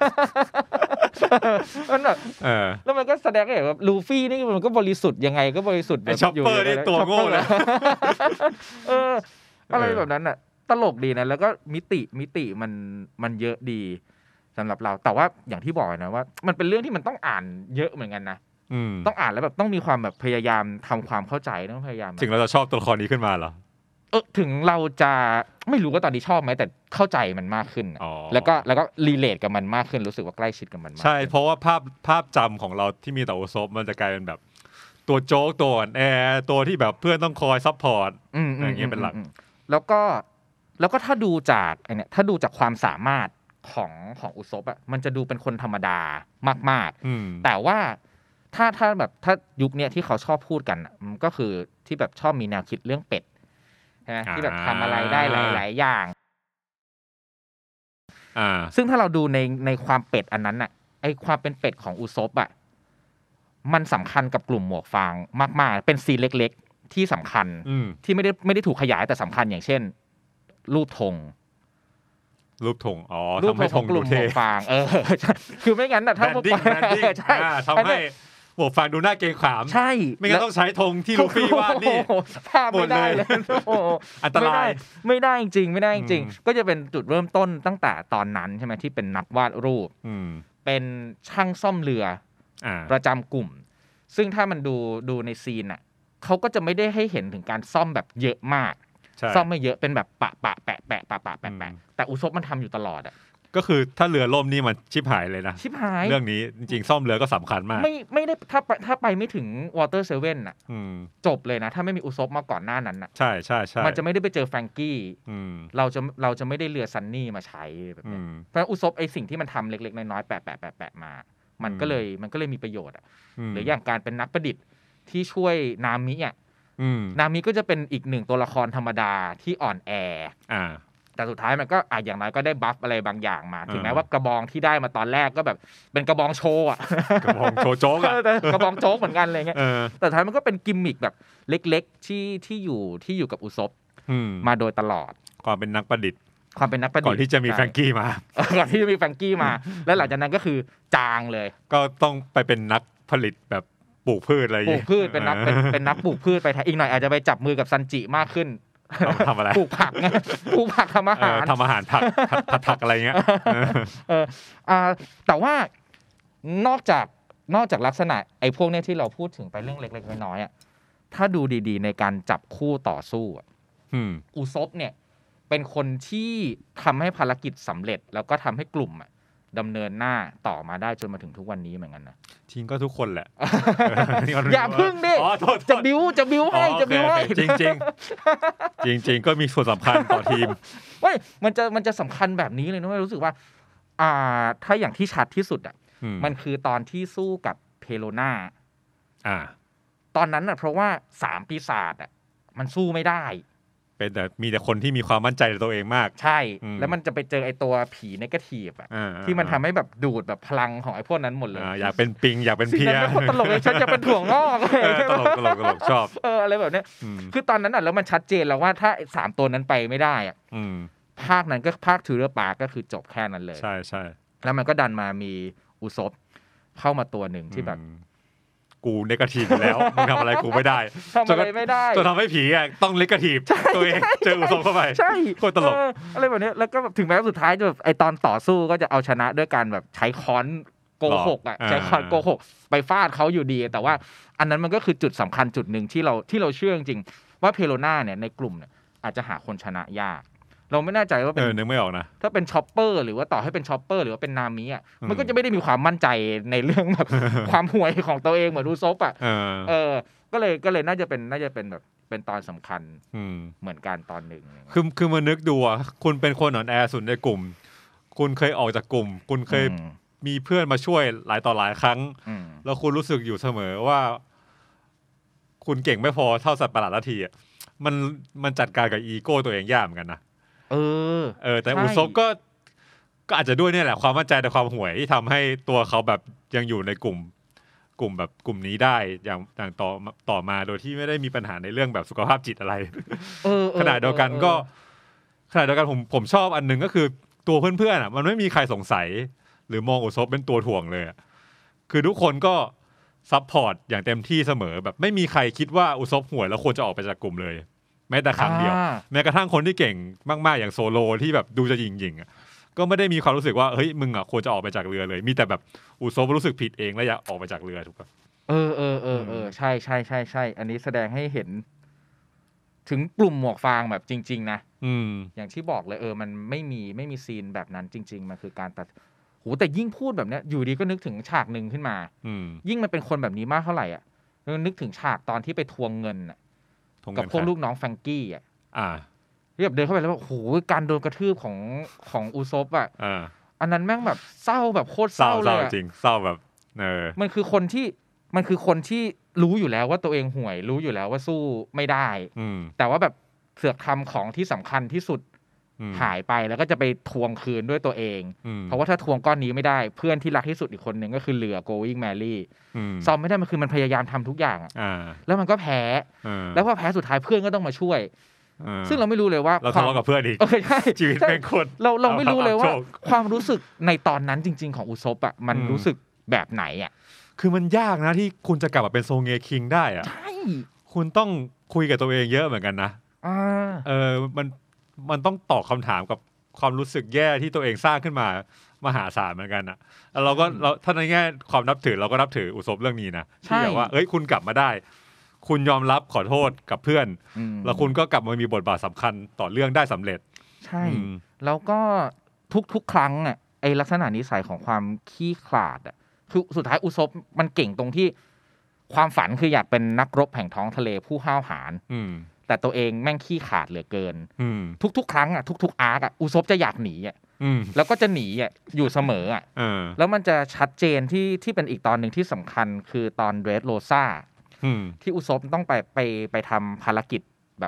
Speaker 4: มันแบบแล้วมันก็แสดงให้เห็นว่าลูฟี่นี่มันก็บริสุทธิ์ยังไงก็บริสุทธิ์
Speaker 5: แบบช็อปเปอร์นี่ตัวโง่เลย
Speaker 4: เอออะไรแบบนั้นอ่ะตลกดีนะแล้วก็มิติมิติมันมันเยอะดีสำหรับเราแต่ว่าอย่างที่บอกนะว่ามันเป็นเรื่องที่มันต้องอ่านเยอะเหมือนกันนะต้องอ่านแล้วแบบต้องมีความแบบพยายามทำความเข้าใจต้องพยายาม
Speaker 5: ถึงเราจะชอบตัวละครนี้ขึ้นมาเหรอ
Speaker 4: เออถึงเราจะไม่รู้ว่าตอนนี้ชอบไหมแต่เข้าใจมันมากขึ้นแล้วก็แล้วก็รีเลทกับมันมากขึ้นรู้สึกว่าใกล้ชิดกับมันมาก
Speaker 5: ใช่เพราะว่าภาพภาพจำของเราที่มีต่ออุซบมันจะกลายเป็นแบบตัวโจ๊กตัวแอร์ตัวที่แบบเพื่อนต้องคอยซัพพอร์ตอย่างเงี้ยเป็นหลัก
Speaker 4: แล้วก็แล้วก็ถ้าดูจากไอเนี่ยถ้าดูจากความสามารถของของอุซบอ่ะมันจะดูเป็นคนธรรมดามากๆแต่ว่าถ้าถ้าแบบถ้ายุคเนี้ยที่เขาชอบพูดกันมันก็คือที่แบบชอบมีแนวคิดเรื่องเป็ดใช่ไหมที่แบบทำอะไรได้หลายๆอย่างซึ่งถ้าเราดูในในความเป็ดอันนั้นอ่ะไอความเป็นเป็ดของอุซบอ่ะมันสำคัญกับกลุ่มหมวกฟางมากๆเป็นซีนเล็กๆที่สำคัญที่ไม่ได้ไม่ได้ถูกขยายแต่สำคัญอย่างเช่นรูปธง
Speaker 5: รูปธงอ๋อ
Speaker 4: ทำให้ธงดูเท่ฟางเออคือไม่งั้นน่ะถ้า
Speaker 5: พวกใช่ทำให้หมวกฟางดูน่าเกรงขาม
Speaker 4: ใช่
Speaker 5: ไม่งั้นต้องใช้ธงที่ลูฟี่วาดนี่
Speaker 4: ภาพไม่ได้เลย
Speaker 5: อันตราย
Speaker 4: ไม่ได้จริงไม่ได้จริงก็จะเป็นจุดเริ่มต้นตั้งแต่ตอนนั้นใช่ไหมที่เป็นนักวาดรูปเป็นช่างซ่อมเรือประจำกลุ่มซึ่งถ้ามันดูดูในซีนอ่ะเขาก็จะไม่ได้ให้เห็นถึงการซ่อมแบบเยอะมากซ่อมไม่เยอะเป็นแบบปะปะแปะแปะปะปะแปะแปะแต่อุซบมันทำอยู่ตลอดอ่ะ
Speaker 5: ก็คือถ้าเรือล่มนี่มันชิบหายเลยนะ
Speaker 4: ชิบหาย
Speaker 5: เรื่องนี้จริงๆซ่อมเรือก็สำคัญมาก
Speaker 4: ไม่ไม่ได้ถ้าถ้าไปไม่ถึงวอเตอร์เซเว่นอ่ะจบเลยนะถ้าไม่มีอุซบมาก่อนหน้านั้นอ่ะ
Speaker 5: ใช่ใช่ใช่
Speaker 4: มันจะไม่ได้ไปเจอแฟรงกี้เราจะเราจะไม่ได้เรือซันนี่มาใช้แบบนี้เพราะอุซบไอสิ่งที่มันทำเล็กๆน้อยๆแปะแปะแปะแปะมามันก็เลยมันก็เลยมีประโยชน์อ่ะหรืออย่างการเป็นนักประดิษฐ์ที่ช่วยนามิอ่ะนามิก็จะเป็นอีกหนึ่งตัวละครธรรมดาที่อ่อนแอแต่สุดท้ายมันก็อ่ะอย่างไรก็ได้บัฟอะไรบางอย่างมาถึงแม้ว่ากระบองที่ได้มาตอนแรกก็แบบเป็นกระบองโชว์อ่ะ
Speaker 5: กระบองโชว์โจ๊กอ่ะ
Speaker 4: กระบองโจ๊กเหมือนกันอะไรเงี้ยแต่สุดท้ายมันก็เป็นกิมมิคแบบเล็กๆที่ที่อยู่ที่อยู่กับอุซบมาโดยตลอด
Speaker 5: ความเป็นนักประดิษฐ์
Speaker 4: ความเป็นนักประดิษฐ์
Speaker 5: ก่อนที่จะมีแฟรงกี้มา
Speaker 4: ก่อนที่จะมีแฟรงกี้มาแล้วหลังจากนั้นก็คือจางเลย
Speaker 5: ก็ต้องไปเป็นนักผลิตแบบปลูกพืชอะไรอย่าง
Speaker 4: เงี้ยปลูกพืชเป็นนักเป็นเป็นนักปลูกพืชไปอีกหน่อยอาจจะไปจับมือกับซันจิมากขึ้น
Speaker 5: ทำอะไร
Speaker 4: ปลูกผักไงปลูกผักทำอาหาร
Speaker 5: ทำอาหารผักผัดผักอะไรเงี้ย
Speaker 4: เอออ่าแต่ว่านอกจากนอกจากลักษณะไอ้พวกเนี้ยที่เราพูดถึงไปเรื่องเล็กๆน้อยๆอ่ะถ้าดูดีๆในการจับคู่ต่อสู้อ่ะอุซบเนี่ยเป็นคนที่ทำให้ภารกิจสำเร็จแล้วก็ทำให้กลุ่มอ่ะดำเนินหน้าต่อมาได้จนมาถึงทุกวันนี้เหมือนกันนะ
Speaker 5: จริงก็ทุกคนแหละ
Speaker 4: อย่าพึ่งดิจะบิ้วจะบิ้วให้จะบิ้วให้
Speaker 5: จริงจริงจริงจริงก็มีส่วนสำคัญต่อทีม
Speaker 4: เว้ยมันจะมันจะสำคัญแบบนี้เลยนะรู้สึกว่าอ่าถ้าอย่างที่ชัดที่สุดอ่ะมันคือตอนที่สู้กับเพโลนา
Speaker 5: อ่า
Speaker 4: ตอนนั้นอ่ะเพราะว่าสามปีศาจอ่ะมันสู้ไม่ได้
Speaker 5: เป็นแต่มีแต่คนที่มีความมั่นใจในตัวเองมาก
Speaker 4: ใช่แล้วมันจะไปเจอไอ้ตัวผีเนกาทีฟอ่ะที่มันทำให้แบบดูดแบบพลังของไอ้พวกนั้นหมดเลย
Speaker 5: อยากเป็นปิงอยากเป็นเพีย
Speaker 4: ตลกเลยฉันจะเป็นถั่วงอก
Speaker 5: ตลกตลกตลกชอบ
Speaker 4: เอออะไรแบบนี้คือตอนนั้นอ่ะแล้วมันชัดเจนแล้วว่าถ้าสามตัวนั้นไปไม่ได้อ่ะภาคนั้นก็ภาคทูเรอร์ปาร์กก็คือจบแค่นั้นเลย
Speaker 5: ใช่ใช่
Speaker 4: แล้วมันก็ดันมามีอุซบเข้ามาตัวหนึ่งที่แบบ
Speaker 5: กูเนกาทีฟแล้วมึงทำอะไรกูไม่ได้
Speaker 4: ทำอะไรไม่ได้
Speaker 5: จนทำให้ผีอ่ะต้องเนกาทีฟตัวเองเจออุซบเข้าไป
Speaker 4: ใช่
Speaker 5: โคตรตลก
Speaker 4: อะไรแบบนี้แล้วก็ถึงแม้สุดท้ายจะไอตอนต่อสู้ก็จะเอาชนะด้วยการแบบใช้ค้อนโกหกอ่ะใช้ค้อนโกหกไปฟาดเขาอยู่ดีแต่ว่าอันนั้นมันก็คือจุดสำคัญจุดหนึ่งที่เราที่เราเชื่อจริงๆว่าเพโลนาเนี่ยในกลุ่มเนี่ยอาจจะหาคนชนะยากเราไม่แน่ใจว่าเป็น
Speaker 5: เออนึกไม่ออกนะ
Speaker 4: ถ้าเป็นช็อปเปอร์หรือว่าต่อให้เป็นช็อปเปอร์หรือว่าเป็นนามิอ่ะมันก็จะไม่ได้มีความมั่นใจในเรื่องแบบความห่วยของตัวเองเหมือนอุซบอ่ะเออก็เลยก็เลยน่าจะเป็นน่าจะเป็นแบบเป็นตอนสำคัญเหมือนกันตอนหนึ่ง
Speaker 5: คือคือมานึกดูอ่ะคุณเป็นคนอ่อนแอสุดในกลุ่มคุณเคยออกจากกลุ่มคุณเคยมีเพื่อนมาช่วยหลายต่อหลายครั้งแล้วคุณรู้สึกอยู่เสมอว่าคุณเก่งไม่พอเท่าสัตว์ประหลาดละทีอ่ะมันมันจัดการกับอีโก้ตัวเองยากเหมือนกันนะ
Speaker 4: เออ
Speaker 5: เออแต่อุซบก็ก็อาจจะด้วยเนี่ยแหละความมั่นใจในความห่วยที่ทำให้ตัวเขาแบบยังอยู่ในกลุ่มกลุ่มแบบกลุ่มนี้ได้อย่างอย่างต่อต่อมาโดยที่ไม่ได้มีปัญหาในเรื่องแบบสุขภาพจิตอะไร
Speaker 4: เออ
Speaker 5: ขณะเดียวกันก็ขณะเดียวกันผมผมชอบอันนึงก็คือตัวเพื่อนๆอ่ะมันไม่มีใครสงสัยหรือมองอุซบเป็นตัวถ่วงเลยคือทุกคนก็ซัพพอร์ตอย่างเต็มที่เสมอแบบไม่มีใครคิดว่าอุซบห่วยแล้วควรจะออกไปจากกลุ่มเลยแม้แต่ครั้งเดียวแม้กระทั่งคนที่เก่งมากๆอย่างโซโลที่แบบดูจะยิงๆอ่ะก็ไม่ได้มีความรู้สึกว่าเฮ้ยมึงอ่ะควรจะออกไปจากเรือเลยมีแต่แบบอุซบรู้สึกผิดเองแล้วอยากออกไปจากเรือถูกป่ะ
Speaker 4: เออเออเออเออใช่ใช่ใช่ใช่อันนี้แสดงให้เห็นถึงกลุ่มหมวกฟางแบบจริงๆนะ
Speaker 5: อืม
Speaker 4: อย่างที่บอกเลยเออมันไม่มีไม่มีซีนแบบนั้นจริงๆมันคือการตัดโหแต่ยิ่งพูดแบบเนี้ยอยู่ดีก็นึกถึงฉากนึงขึ้นมายิ่งมันเป็นคนแบบนี้มากเท่าไหร่อ่ะนึกถึงฉากตอนที่ไปทวงเงินอ่ะกับพวกลูกน้องแฟรงกี้อ่ะ
Speaker 5: อ่า
Speaker 4: ที่แบบเดินเข้าไปแล้วแบบโหการโดนกระทืบของของอุซบอ่ะอันนั้นแม่งแบบเศร้าแบบโคตรเศร้าเลย
Speaker 5: จริงเศร้าแบบเออ
Speaker 4: มันคือคนที่มันคือคนที่รู้อยู่แล้วว่าตัวเองห่วยรู้อยู่แล้วว่าสู้ไม่ได้แต่ว่าแบบเสือกทำของที่สำคัญที่สุดหายไปแล้วก็จะไปทวงคืนด้วยตัวเองเพราะว่าถ้าทวงก้อนนี้ไม่ได้เพื่อนที่รักที่สุดอีกคนนึงก็คือเรือ going Mary ซ่อมไม่ได้มันคือมันพยายามทำทุกอย่างแล้วมันก็แพ้แล้วพอแพ้สุดท้ายเพื่อนก็ต้องมาช่วยซึ่งเราไม่รู้เลยว่า
Speaker 5: เราทะเลาะกับเพื่อนอีกชีวิตเป็นคน
Speaker 4: เราเราไม่รู้เลยว่าความรู้สึกในตอนนั้นจริงๆของอุซบอ่ะมันรู้สึกแบบไหนอ่ะ
Speaker 5: คือมันยากนะที่คุณจะกลับมาเป็นโซเงคิงได้อ่ะ
Speaker 4: ใช่
Speaker 5: คุณต้องคุยกับตัวเองเยอะเหมือนกันนะเออมันมันต้องตอบคำถามกับความรู้สึกแย่ที่ตัวเองสร้างขึ้นมามหาศาลเหมือนกันอ่ะแล้วเราก็เราถ้าในแง่ความนับถือเราก็นับถืออุซบเรื่องนี้นะที่แบบว่าเอ้ยคุณกลับมาได้คุณยอมรับขอโทษกับเพื่อนแล้วคุณก็กลับมามีบทบาทสำคัญต่อเรื่องได้สำเร็จ
Speaker 4: ใช่แล้วก็ทุกๆครั้งอ่ะไอลักษณะนิสัยของความขี้ขลาดอ่ะคือสุดท้ายอุซบมันเก่งตรงที่ความฝันคืออยากเป็นนักรบแห่งท้องทะเลผู้ห้าวหาญแต่ตัวเองแม่งขี้ขาดเหลือเกินทุกๆครั้งอ่ะทุกๆอาร์กอ่ะอุซบจะอยากหนีอ่ะแล้วก็จะหนีอ่ะอยู่เสมออ่ะแล้วมันจะชัดเจนที่ที่เป็นอีกตอนหนึ่งที่สำคัญคือตอนเดรสโรซ่าที่อุซบต้องไปไปไปทำภารกิจแบบ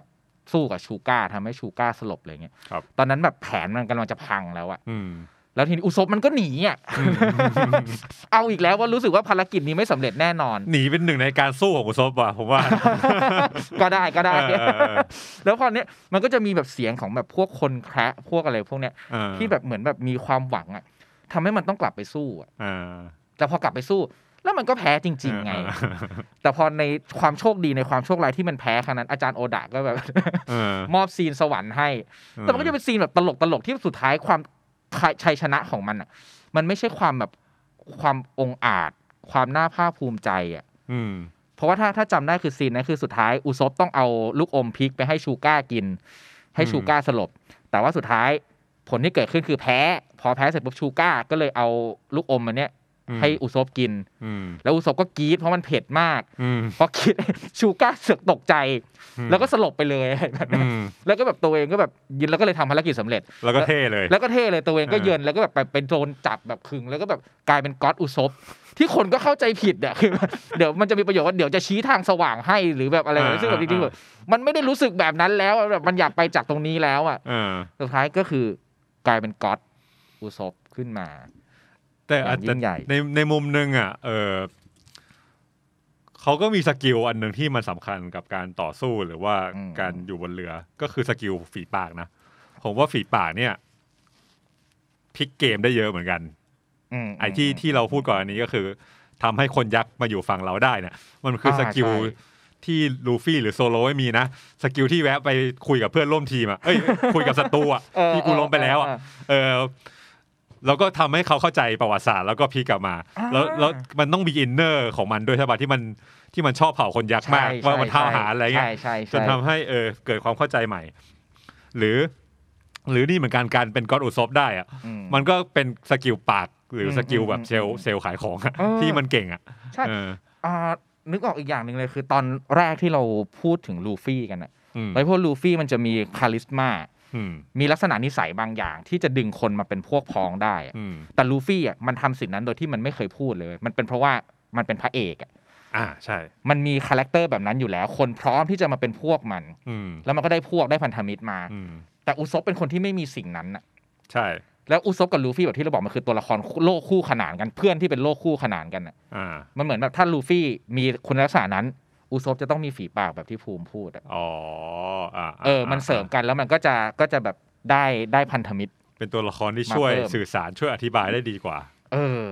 Speaker 4: สู้กับชูก้าทำให้ชูก้าสลบอะไรเงี้ยตอนนั้นแบบแผนมันกำลังจะพังแล้วอะแล้วทีนี้อุซบมันก็หนีอ่ะ เอาอีกแล้วว่ารู้สึกว่าภารกิจนี้ไม่สำเร็จแน่นอน
Speaker 5: หนีเป็นหนึ่งในการสู้ของอุซบว่ะผมว่า
Speaker 4: ก็ได้ก็ได้ แล้วพอเนี้ยมันก็จะมีแบบเสียงของแบบพวกคนแคระพวกอะไรพวกเนี้ยที่แบบเหมือนแบบมีความหวังอ่ะทำให้มันต้องกลับไปสู้อ่ะแต่พอกลับไปสู้แล้วมันก็แพ้จริงๆไงแต่พอในความโชคดีในความโชคร้ายที่มันแพ้ครั้งนั้นอาจารย์โอดะก็แบบมอบซีนสวรรค์ให้แต่มันก็จะเป็นซีนแบบตลกตลกที่สุดท้ายความชัยชนะของมันอ่ะมันไม่ใช่ความแบบความองอาจความน่าภาคภูมิใจอ่ะเพราะว่าถ้าถ้าจำได้คือซีนนั้นคือสุดท้ายอุซบต้องเอาลูกอมพริกไปให้ชูก้ากินให้ชูก้าสลบแต่ว่าสุดท้ายผลที่เกิดขึ้นคือแพ้พอแพ้เสร็จปุ๊บชูก้าก็เลยเอาลูกอมอันเนี้ยให้อุซบกินแล้วอุซบก็กรี๊ดเพราะมันเผ็ดมากพอคิดชูก้าเสือกตกใจแล้วก็สลบไปเลยแล้วก็แบบตัวเองก็แบบยินแล้วก็เลยทำภารกิจสำเร็จ
Speaker 5: แล้วก็เท่เลย
Speaker 4: แล้วก็เท่เลยตัวเองก็เยินแล้วก็แบบไปเป็นโดนจับแบบคึงแล้วก็แบบกลายเป็นก๊อตอุซบที่คนก็เข้าใจผิดอ่ะคือเดี๋ยวมันจะมีประโยชน์ว่าเดี๋ยวจะชี้ทางสว่างให้หรือแบบอะไรซึ่งแบบจริงๆแบบมันไม่ได้รู้สึกแบบนั้นแล้วแบบมันอยากไปจากตรงนี้แล้วอ่ะสุดท้ายก็คือกลายเป็นก๊อตอุซบขึ้นมา
Speaker 5: แต่อาจจะในในมุมนึงอ่ะเออเขาก็มีสกิลอันนึงที่มันสำคัญกับการต่อสู้หรือว่าการอยู่บนเรือก็คือสกิลฝีปากนะผมว่าฝีปากเนี่ยพลิกเกมได้เยอะเหมือนกันไอ้ที่ที่เราพูดก่อนอันนี้ก็คือทำให้คนยักษ์มาอยู่ฝั่งเราได้เนี่ยมันคือสกิลที่ลูฟี่หรือโซโลไม่มีนะสกิลที่แวะไปคุยกับเพื่อนร่วมทีมอ่ะเอ้ยคุยกับศัตรูอ่ะที่กูล้มไปแล้วอ่ะเออแล้วก็ทำให้เขาเข้าใจประวัติศาสตร์แล้วก็พลิกกลับมาแล้วแล้วมันต้องมีอินเนอร์ของมันด้วยใช่ป่ะที่มันที่มันชอบเผ่าคนยักษ์มากว่ามันท้าหาอะไรเงี้ยจนทำให้เออเกิดความเข้าใจใหม่หรือหรือนี่เหมือนกันการเป็นก๊อตอุซบได้อ่ะมันก็เป็นสกิลปากหรือสกิลแบบเซลเซลขายของที่มันเก่งอ่ะ
Speaker 4: ใช่นึกออกอีกอย่างหนึ่งเลยคือตอนแรกที่เราพูดถึงลูฟี่กันอ่ะไอ้พวกลูฟี่มันจะมีคาลิสมามีลักษณะนิสัยบางอย่างที่จะดึงคนมาเป็นพวกพ้องได้แต่ลูฟี่อ่ะมันทำสิ่งนั้นโดยที่มันไม่เคยพูดเลยมันเป็นเพราะว่ามันเป็นพระเอกอ่ะ
Speaker 5: อ่าใช่
Speaker 4: มันมีคาแรคเตอร์แบบนั้นอยู่แล้วคนพร้อมที่จะมาเป็นพวกมันแล้วมันก็ได้พวกได้พันธมิตรมาแต่อุซบเป็นคนที่ไม่มีสิ่งนั้นอ่ะ
Speaker 5: ใช่
Speaker 4: แล้วอุซบกับลูฟี่แบบที่เราบอกมันคือตัวละครโลกคู่ขนานกันเพื่อนที่เป็นโลกคู่ขนานกันอ่ะมันเหมือนแบบถ้าลูฟี่มีคุณลักษณะนั้นอุซบจะต้องมีฝีปากแบบที่ภูมิพูดอ่ะอ๋อเออมันเสริมกันแล้วมันก็จะก็จะแบบได้ได้พันธมิตร
Speaker 5: เป็นตัวละครที่ช่วยสื่อสารช่วยอธิบายได้ดีกว่า
Speaker 4: เออ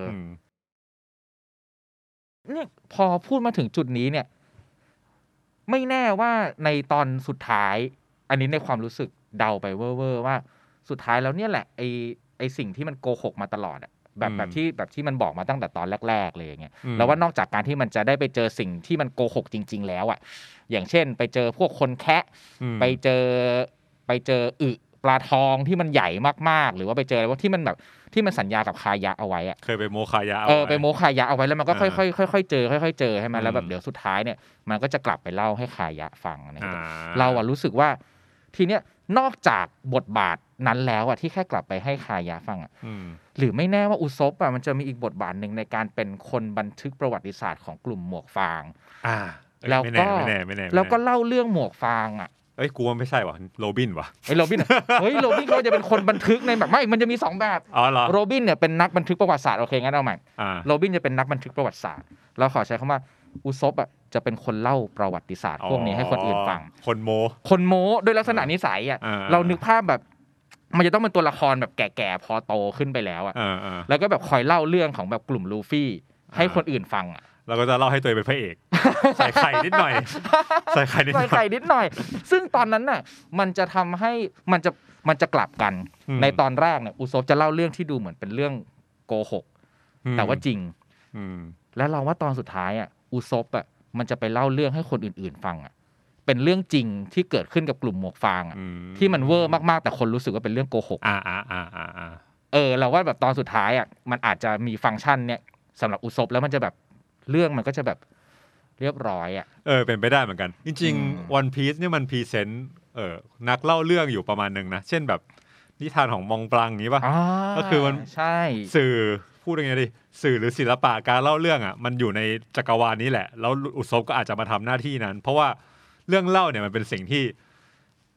Speaker 4: เนี่ยพอพูดมาถึงจุดนี้เนี่ยไม่แน่ว่าในตอนสุดท้ายอันนี้ในความรู้สึกเดาไปเว่อร์ๆว่าสุดท้ายแล้วเนี่ยแหละไอไอสิ่งที่มันโกหกมาตลอดอะแบบแบบที่แบบที่มันบอกมาตั้งแต่ตอนแรกๆเลยอย่างเงี้ยแล้วว่านอกจากการที่มันจะได้ไปเจอสิ่งที่มันโกหกจริงๆแล้วอะอย่างเช่นไปเจอพวกคนแคะไปเจอไปเจออึปลาทองที่มันใหญ่มากๆหรือว่าไปเจออะไรว่าที่มันแบบที่มันสัญญากับคายะเอาไว้อะ
Speaker 5: เคยไปโมคายะ
Speaker 4: เออไปโมคายะเอาไว้แล้วมันก็ค่อยๆค่อยๆเจอค่อยๆเจอให้มันแล้วแบบเดี๋ยวสุดท้ายเนี่ยมันก็จะกลับไปเล่าให้คายะฟังนะครับเราอะรู้สึกว่าทีเนี้ยนอกจากบทบาทนั้นแล้วอะที่แค่กลับไปให้คายะฟังอะหรือไม่แน่ว่าอุซบอะมันจะมีอีกบทบาทหนึ่งในการเป็นคนบันทึกประวัติศาสตร์ของกลุ่มหมวกฟาง
Speaker 5: อ่า
Speaker 4: แล้วก็แล้วก็เล่าเรื่องหมวกฟางอะ
Speaker 5: เอ้ยกูว่าไม่ใช่ว่ะโรบินว่ะ
Speaker 4: ไอ้โรบินเฮ้ยโรบินเขาจะเป็นคนบันทึกในแบบไม่มันจะมีสองแบบ
Speaker 5: อ๋อเหรอ
Speaker 4: โรบินเนี่ยเป็นนักบันทึกประวัติศาสตร์โอเคงั้นเอาใหม่โรบินจะเป็นนักบันทึกประวัติศาสตร์เราขอใช้คำว่าอุซบอ่ะจะเป็นคนเล่าประวัติศาสตร์พวกนี้ให้คนอื่นฟัง
Speaker 5: คนโม
Speaker 4: คนโมด้วยลักษณะนิสัยอ่ะเรานึกภาพแบบมันจะต้องเป็นตัวละครแบบแก่ๆพอโตขึ้นไปแล้วอ่ะแล้วก็แบบคอยเล่าเรื่องของแบบกลุ่มลูฟี่ให้คนอื่นฟังอ่ะ
Speaker 5: เราก็จะเล่าให้ตัวเองเป็นพระเอกใส่ไข่นิดหน่อยใส่ไข่นิดหน่อย
Speaker 4: ใส่ไข่นิดหน่อยซึ่งตอนนั้นน่ะมันจะทำให้มันจะมันจะกลับกันในตอนแรกเนี่ยอุซบจะเล่าเรื่องที่ดูเหมือนเป็นเรื่องโกหกแต่ว่าจริงแล้วเราว่าตอนสุดท้ายอ่ะอุซบอ่ะมันจะไปเล่าเรื่องให้คนอื่นๆฟังอ่ะเป็นเรื่องจริงที่เกิดขึ้นกับกลุ่มหมวกฟางอ่ะที่มันเวอร์มากๆแต่คนรู้สึกว่าเป็นเรื่องโกหก
Speaker 5: อ่าอ่าอ่าอ่า
Speaker 4: เออเราว่าแบบตอนสุดท้ายอ่ะมันอาจจะมีฟังก์ชันเนี่ยสำหรับอุซบแล้วมันจะแบบเรื่องมันก็จะแบบเรียบร้อยอ่ะ
Speaker 5: เออเป็นไปได้เหมือนกันจริงๆ One Piece เนี่ยมันพรีเซนต์เอ่อนักเล่าเรื่องอยู่ประมาณนึงนะเช่นแบบนิทานของมองปลังอย่างนี้ป่ะก็คือมัน
Speaker 4: ใช่
Speaker 5: สื่อพูดยังไงดิสื่อหรือศิลปะการเล่าเรื่องอ่ะมันอยู่ในจักรวาลนี้แหละแล้วอุซบก็อาจจะมาทำหน้าที่นั้นเพราะว่าเรื่องเล่าเนี่ยมันเป็นสิ่งที่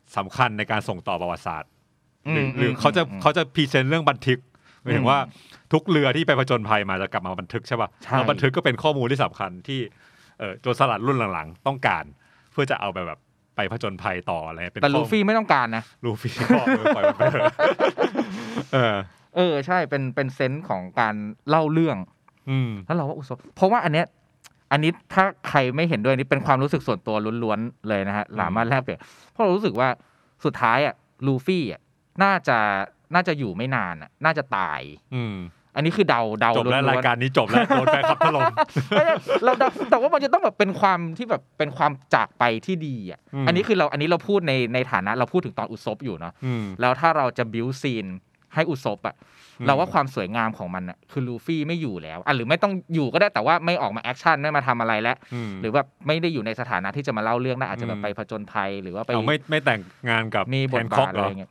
Speaker 5: สำคัญในการส่งต่อประวัติศาสตร์หรือ
Speaker 4: อืม
Speaker 5: หรือเขาจะ
Speaker 4: อืม
Speaker 5: เขาจะพรีเซนต์เรื่องบันทึกหมายถึงว่าทุกเรือที่ไปผจญภัยมาจะกลับมาบันทึกใช่ป่ะ
Speaker 4: ใช่
Speaker 5: แล้วบันทึกก็เป็นข้อมูลที่สำคัญที่เอ่อโจรสลัดรุ่นหลังๆต้องการเพื่อจะเอาไปแบบไปผจญภัยต่ออะไรเป็น
Speaker 4: แต่
Speaker 5: ข้อ
Speaker 4: ลูฟี่ไม่ต้องการนะ
Speaker 5: ลูฟี่ก็เออปล่อยมันไปเถอะเออ
Speaker 4: เออใช่เป็นเป็นเซนส์ของการเล่าเรื่อง
Speaker 5: อืม
Speaker 4: แล้วเราว่าอุศบเพราะว่าอันเนี้ยอันนี้ถ้าใครไม่เห็นด้วยนี่เป็นความรู้สึกส่วนตัวล้วนๆเลยนะฮะสามารถแลกเปลี่ยนเพราะเรารู้สึกว่าสุดท้ายอ่ะลูฟี่อ่ะน่าจะน่าจะอยู่ไม่นานอ่ะน่าจะตาย
Speaker 5: อืม
Speaker 4: อันนี้คือเดาเดา
Speaker 5: จบแล้ว
Speaker 4: ล้
Speaker 5: รา
Speaker 4: วย น
Speaker 5: การนี้จบแล้วโดนแฟนคลับถล่ม
Speaker 4: ๆไม่ใช่เราเดาแต่ว่ามันจะต้องแบบเป็นความที่แบบเป็นความจากไปที่ดีอ่ะ
Speaker 5: อืม
Speaker 4: อันนี้คือเราอันนี้เราพูดในในฐานะเราพูดถึงตอนอุศบอยู่เนาะ
Speaker 5: อืม
Speaker 4: แล้วถ้าเราจะบิวซีนให้อุศบอ่ะ
Speaker 5: อืม
Speaker 4: เราว่าความสวยงามของมันอ่ะคือลูฟี่ไม่อยู่แล้วอ่ะหรือไม่ต้องอยู่ก็ได้แต่ว่าไม่ออกมาแอคชั่นไม่มาทำอะไรแล้ว
Speaker 5: อืม
Speaker 4: หรือแบบไม่ได้อยู่ในสถานะที่จะมาเล่าเรื่องได้อาจจะแบบไปผจญภัยหรือว่าไป
Speaker 5: เอาไม่ไม่แต่งงานกับ
Speaker 4: มีบ
Speaker 5: แฮ
Speaker 4: ท
Speaker 5: น
Speaker 4: บา
Speaker 5: ค็อก
Speaker 4: ท
Speaker 5: เห
Speaker 4: อะ
Speaker 5: ร
Speaker 4: ไร
Speaker 5: อ
Speaker 4: เงี้ย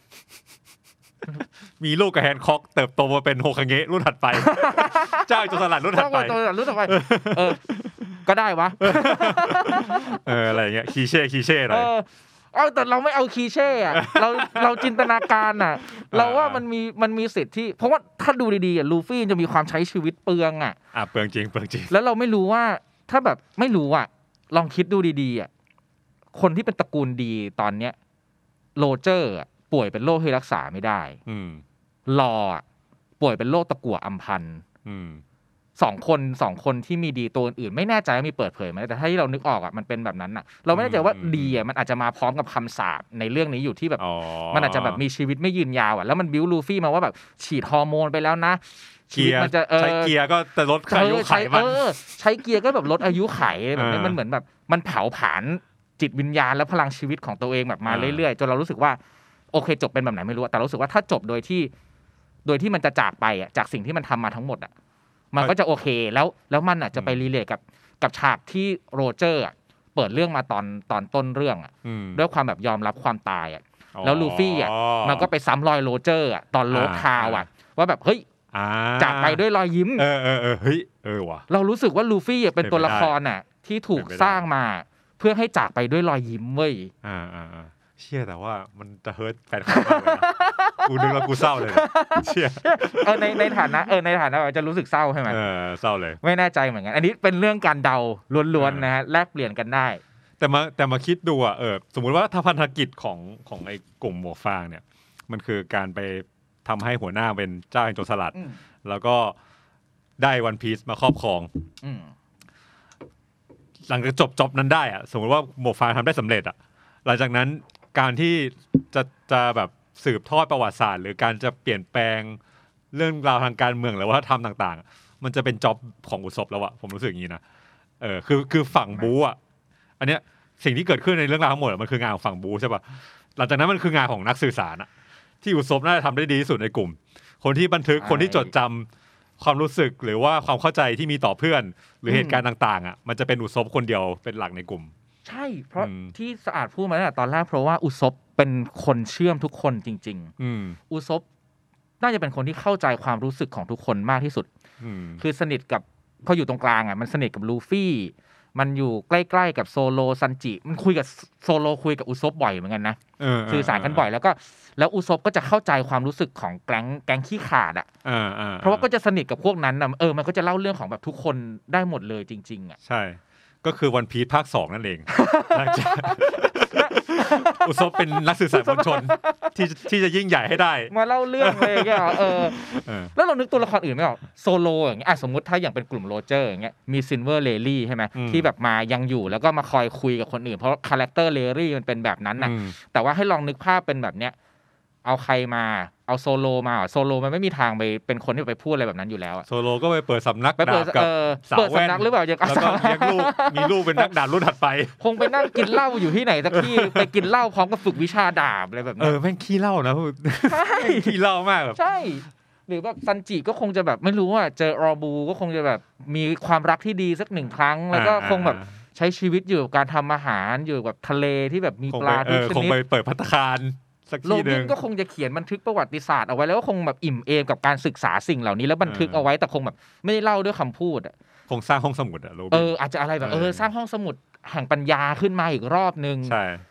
Speaker 5: มีลูกกับแฮนค็อกเติบโตมาเป็นโฮคาเงะรุ่นถัดไป เจ้าโจรสลัดรุ่นถัดไป
Speaker 4: ตัวรุ่นต่อไปเออก็ได้วะ
Speaker 5: เอออะไรเงี้ยคีเช่คีเช่หน่
Speaker 4: เอ
Speaker 5: อย
Speaker 4: อเอาแต่เราไม่เอาคีเช่อะเราเราจินตนาการอ่ะ เราว่ามันมีมันมีสิทธิ์ที่เพราะว่าถ้าดูดีๆอ่ะลูฟี่จะมีความใช้ชีวิตเปลืองอ่ะ
Speaker 5: อ่ะเปลืองจริงเปลืองจริง
Speaker 4: แล้วเราไม่รู้ว่าถ้าแบบไม่รู้อ่ะลองคิดดูดีๆอ่ะคนที่เป็นตระกูลดีตอนเนี้ยโรเจอร์อะป่วยเป็นโรคที่รักษาไม่ได้
Speaker 5: อืม
Speaker 4: ลออะป่วยเป็นโรคตะกั่วอัมพันธ์
Speaker 5: อืม
Speaker 4: สองคนสองคนที่มีดีตัวอื่นไม่แน่ใจว่ามีเปิดเผยไหมแต่ถ้าที่เรานึกออกอ่ะมันเป็นแบบนั้นอ่ะ เราไม่แน่ใจว่าดีอ่ะมันอาจจะมาพร้อมกับคำสาปในเรื่องนี้อยู่ที่แบบ
Speaker 5: อ๋อ
Speaker 4: มันอาจจะแบบมีชีวิตไม่ยืนยาวอ่ะแล้วมันบิวลูฟี่มาว่าแบบฉีดฮอร์โมนไปแล้วนะชี
Speaker 5: เกี
Speaker 4: วิต
Speaker 5: ยร์
Speaker 4: มันจะเออ
Speaker 5: ใช้เกียร์ก็จะลดอายุไข
Speaker 4: ใช้
Speaker 5: มัน
Speaker 4: เออใช้เกียร์ก็แบบลดอายุไขแบบนี้
Speaker 5: เออ
Speaker 4: มันเหมือนแบบมันเผาผลาญจิตวิญญาณและพลังชีวิตของตัวเองแบบมา
Speaker 5: เออ
Speaker 4: เรื่อยๆจนเรารู้สึกว่าโอเคจบเป็นแบบไหนไม่รู้อะแต่เรารู้สึกว่าถ้าจบโดยที่ โดยที่มันจะจากไปอ่ะจากสิ่งที่มันทำมาทั้งหมดอ่ะมันก็จะโอเคแล้วแล้วมันอ่ะจะไปรีเลทกับกับฉากที่โรเจอร์อ่ะเปิดเรื่องมาตอนตอนต้นเรื่องอ่ะ
Speaker 5: อืม
Speaker 4: ด้วยความแบบยอมรับความตายอ่ะ
Speaker 5: อ๋อ
Speaker 4: แล้วลูฟี่อ่ะมันก็ไปซ้ำรอยโรเจอร์อ่ะตอนโลดทาวน์อ่ะว่าแบบเฮ้ย
Speaker 5: อ่า
Speaker 4: จากไปด้วยรอยยิ้ม
Speaker 5: เออเออเออเฮ้ยเออว่ะ
Speaker 4: เรารู้สึกว่าลูฟี่อ่ะเป็น
Speaker 5: เป็นไป
Speaker 4: ตัวละคร
Speaker 5: ได้
Speaker 4: น่ะที่ถูก
Speaker 5: เป็นไปได้
Speaker 4: สร้างมาเพื่อให้จากไปด้วยรอยยิ้มเว้ย
Speaker 5: อ่าอ่าอ่าเชื่อแต่ว่ามันจะเฮิร์ตแฟนคลับมากเลยนะ กูนึกแล้วกูเศร้าเลยนะเชื่อ
Speaker 4: เออในในฐานะเออในฐานะจะรู้สึกเศร้าใช่ไหม
Speaker 5: เออเศร้าเลย
Speaker 4: ไม่แน่ใจเหมือนกันอันนี้เป็นเรื่องการเดาล้วนๆนะฮะแลกเปลี่ยนกันได้
Speaker 5: แต่มาแต่มาคิดดูอ่ะเออสมมุติว่าถ้าพันธกิจของของไอ้กลุ่มหมวกฟางเนี่ย มันคือการไปทำให้หัวหน้าเป็นเจ้าแห่งโจรสลัด
Speaker 4: อืม
Speaker 5: แล้วก็ได้วันพีซมาครอบครอง
Speaker 4: อืม
Speaker 5: หลังจากจบจ็อบนั้นได้อะสมมติว่าหมวกฟางทำได้สำเร็จอะหลังจากนั้นการที่จะจะแบบสืบทอดประวัติศาสตร์ หรือการจะเปลี่ยนแปลงเรื่องราวทางการเมืองหรือว่าทำต่างๆ มันจะเป็นจ็อบของอุศบแล้วอะผมรู้สึกอย่างนี้นะเออคือคือฝั่งบู๊อะอันเนี้ยสิ่งที่เกิดขึ้นในเรื่องราวทั้งหมดอะมันคืองานของฝั่งบู๊ใช่ปะหลังจากนั้นมันคืองานของนักสื่อสารอะที่อุศบน่าจะทำได้ดีที่สุดในกลุ่ม คนที่บันทึกคนที่จดจำความรู้สึกหรือว่าความเข้าใจที่มีต่อเพื่อน หรือเหตุการณ์ต่างๆอ่ะมันจะเป็นอุศบคนเดียวเป็นหลักในกลุ่ม
Speaker 4: ใช่เพราะ
Speaker 5: อืม
Speaker 4: ที่สะอาดพูดมาตั้งแต่ตอนแรกเพราะว่าอุศบเป็นคนเชื่อมทุกคนจริง
Speaker 5: อืม
Speaker 4: ๆ อุศบน่าจะเป็นคนที่เข้าใจความรู้สึกของทุกคนมากที่สุด
Speaker 5: อืม
Speaker 4: คือสนิทกับพออยู่ตรงกลางอ่ะมันสนิทกับลูฟี่มันอยู่ใกล้ๆกับโซโลซันจิมันคุยกับโซโลคุยกับอุศบบ่อยเหมือนกันนะ
Speaker 5: เออ
Speaker 4: สื่อสารกันบ่อยแล้วก็แล้วอุศบก็จะเข้าใจความรู้สึกของแก๊งแก๊งขี้ขาดอ่ะ
Speaker 5: เออเออ
Speaker 4: เพราะว่าก็จะสนิทกับพวกนั้นนะเออมันก็จะเล่าเรื่องของแบบทุกคนได้หมดเลยจริงๆอ่ะ
Speaker 5: ใช่ ก็คือวันพีซภาคสองนั่นเอง หลังจากอุศบเป็นนักสื่อสารมวลชนที่ที่จะยิ่งใหญ่ให้ได้
Speaker 4: มาเล่าเรื่องเลยอย่างเงี้ยเหรอเออ
Speaker 5: เออ
Speaker 4: แล้วเรานึกตัวละครอื่นไม่ออกโซโลอย่างเงี้ยอ่ะสมมติถ้าอย่างเป็นกลุ่มโรเจอร์อย่างเงี้ยมีซินเวอร์เลลี่ใช่ไหม
Speaker 5: อืม
Speaker 4: ที่แบบมายังอยู่แล้วก็มาคอยคุยกับคนอื่นเพราะคาแรคเตอร์เลลี่มันเป็นแบบนั้นน่ะ
Speaker 5: อืม
Speaker 4: แต่ว่าให้ลองนึกภาพเป็นแบบเนี้ยเอาใครมาเอาโซโลมาโซโลมันไม่มีทางไปเป็นคนที่ไปพูดอะไรแบบนั้นอยู่แล้วอะ
Speaker 5: โซโลก็ไปเปิดสำนัก
Speaker 4: ไปเปิ
Speaker 5: ดา
Speaker 4: ด
Speaker 5: บกับ
Speaker 4: เออ
Speaker 5: สาว
Speaker 4: เปิด
Speaker 5: แว่น
Speaker 4: สำนักหรือเปล่าอย่าง
Speaker 5: แล้วก็เลี้ยงลูกมีลูกเป็นนักดาบรุ่นถัดไป
Speaker 4: คงไปนั่งกินเหล้าอยู่ที่ไหนสักที่ ไปกินเหล้าพร้อมกับฝึกวิชาดาบอะไรแบบ
Speaker 5: เอ
Speaker 4: นี้
Speaker 5: อแม่งขี้เหล้านะพูด
Speaker 4: ใช่
Speaker 5: แม่งขี้เหล้ามากแบบ
Speaker 4: ใช่ หรือแบบซันจิก็คงจะแบบไม่รู้ว่าเจอรอบูก็คงจะแบบมีความรักที่ดีสักหนึ่งครั้ง แล้วก็คงแบบใช้ชีวิตอยู่กับการทำอาหารอยู่กับทะเลที่แบบมี
Speaker 5: คง
Speaker 4: ป
Speaker 5: ไป
Speaker 4: ลา
Speaker 5: เอ
Speaker 4: ทุก
Speaker 5: อ
Speaker 4: ช
Speaker 5: คง
Speaker 4: นิด
Speaker 5: ไปเปิดภัตตาคารสัก
Speaker 4: โร
Speaker 5: ที่ห
Speaker 4: บิ
Speaker 5: นึ่
Speaker 4: น
Speaker 5: ง
Speaker 4: ก็คงจะเขียนบันทึกประวัติศาสตร์เอาไว้แล้วก็คงแบบอิ่มเอมกับการศึกษาสิ่งเหล่านี้แล้วบันทึก
Speaker 5: เออ
Speaker 4: เอาไว้แต่คงแบบไม่ได้เล่าด้วยคำพูดอะ
Speaker 5: คงสร้างห้องสมุดอะโรบิน
Speaker 4: เอออาจจะอะไรแบบเอ
Speaker 5: เอ
Speaker 4: อ
Speaker 5: อ
Speaker 4: สร้างห้องสมุดแห่งปัญญาขึ้นมาอีกรอบนึง
Speaker 5: ใช่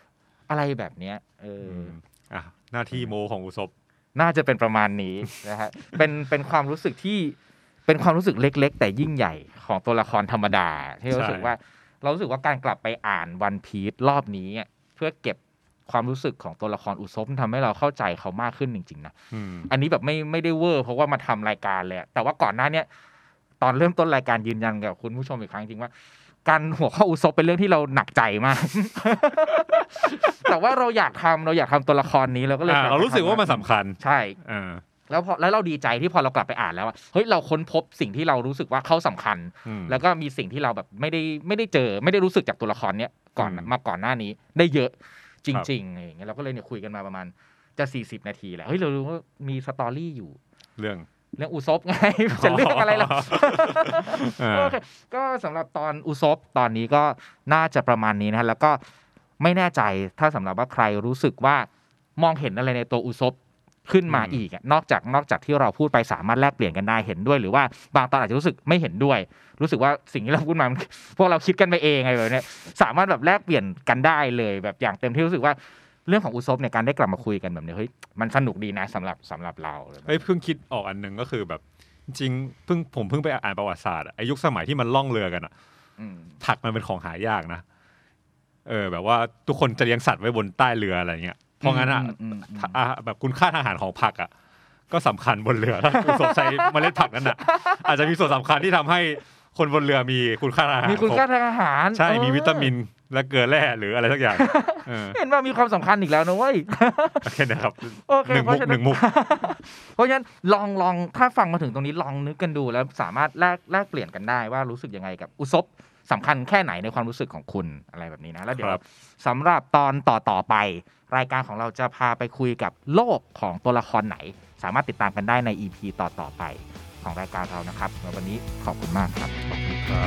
Speaker 4: อะไรแบบเนี้ยเออ
Speaker 5: อ่ะหน้าที่โมของอุศบ
Speaker 4: น่าจะเป็นประมาณนี้นะฮะเป็นเป็นความรู้สึกที่เป็นความรู้สึกเล็กๆแต่ยิ่งใหญ่ของตัวละครธรรมดาที่รู้สึกว่าเรารู้สึกว่าการกลับไปอ่านวันพีซรอบนี้เพื่อเก็บความรู้สึกของตัวละครอุศบทำให้เราเข้าใจเขามากขึ้นจริงๆนะอันนี้แบบไม่ไม่ได้เวอร์เพราะว่ามาทำรายการเลยแต่ว่าก่อนหน้านี้ตอนเริ่มต้นรายการยืนยันกับคุณผู้ชมอีกครั้งจริงว่าการหัวข้ออุศบเป็นเรื่องที่เราหนักใจมาก แต่ว่าเราอยากทำเราอยากทำตัวละครนี้เราก็เลย
Speaker 5: เรารู้สึกว่ามันสำคัญ
Speaker 4: ใช่แล้วพอแล้วเราดีใจที่พอเรากลับไปอ่านแล้วว่าเฮ้ยเราค้นพบสิ่งที่เรารู้สึกว่าเขาสำคัญแล้วก็มีสิ่งที่เราแบบไม่ได้ไม่ได้เจอไม่ได้รู้สึกจากตัวละครเนี้ยก่อนมาก่อนหน้านี้ได้เยอะจริงๆอย่างเงี้ยเราก็เลยเนี่ยคุยกันมาประมาณจะสี่สิบนาทีแหละเฮ้ยเรารู้ว่ามีสตอรี่อยู่
Speaker 5: เรื่อง
Speaker 4: เรื่องอุศบไงจะเรื่องอะไรล่ะโอเคก็สำหรับตอนอุศบตอนนี้ก็น่าจะประมาณนี้นะแล้วก็ไม่แน่ใจถ้าสำหรับว่าใครรู้สึกว่ามองเห็นอะไรในตัวอุศบขึ้นมาอีกนอกจากนอกจากที่เราพูดไปสามารถแลกเปลี่ยนกันได้เห็นด้วยหรือว่าบางตอนอาจจะรู้สึกไม่เห็นด้วยรู้สึกว่าสิ่งที่เราพูดมาพวกเราคิดกันไปเองไงแบบนี้สามารถแบบแลกเปลี่ยนกันได้เลยแบบอย่างเต็มที่รู้สึกว่าเรื่องของอุศบในการได้กลับมาคุยกันแบบนี้เฮ้ยมันสนุกดีนะสำหรับสำหรับเรา
Speaker 5: เฮ้ยเพิ่งคิดออกอันนึงก็คือแบบจริงเพิ่งผมเพิ่งไปอ่านประวัติศาสตร์ไอ้ยุคสมัยที่มันล่องเรือกันอ่ะผักมันเป็นของหายากนะเออแบบว่าทุกคนจะเลี้ยงสัตว์ไว้บนใต้เรืออะไรเงี้ยเพราะงั้นอ่ะแบบคุณค่าทางอาหารของผักอ่ะก็สำคัญบนเรืออุศบใช้เมล็ดผักนั้นอ่ะอาจจะมีส่วนสำคัญที่ทำให้คนบนเรือมีคุณค่าทางอาหาร
Speaker 4: มีคุณค่าทางอาหาร
Speaker 5: ใช่มีวิตามินและเกลือแร่หรืออะไรสักอย่าง
Speaker 4: เห็นว่ามีความสำคัญอีกแล้วนะเว้ย
Speaker 5: โอเคนะครับ
Speaker 4: หนึ่งมุกหนึ่งมุกเพราะฉะนั้นลองลองถ้าฟังมาถึงตรงนี้ลองนึกกันดูแล้วสามารถแลกแลกเปลี่ยนกันได้ว่ารู้สึกยังไงกับอุศบสำคัญแค่ไหนในความรู้สึกของคุณอะไรแบบนี้นะแล้วเดี๋ยวสำหรับตอนต่อต่อไปรายการของเราจะพาไปคุยกับโลกของตัวละครไหนสามารถติดตามกันได้ใน อี พี ต่อต่อไปของรายการเรานะครับวันนี้ขอบคุณมากครับขอบคุณครับ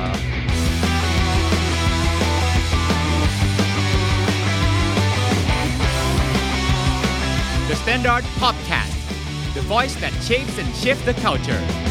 Speaker 2: The Standard Podcast, the voice that shapes and shifts the culture.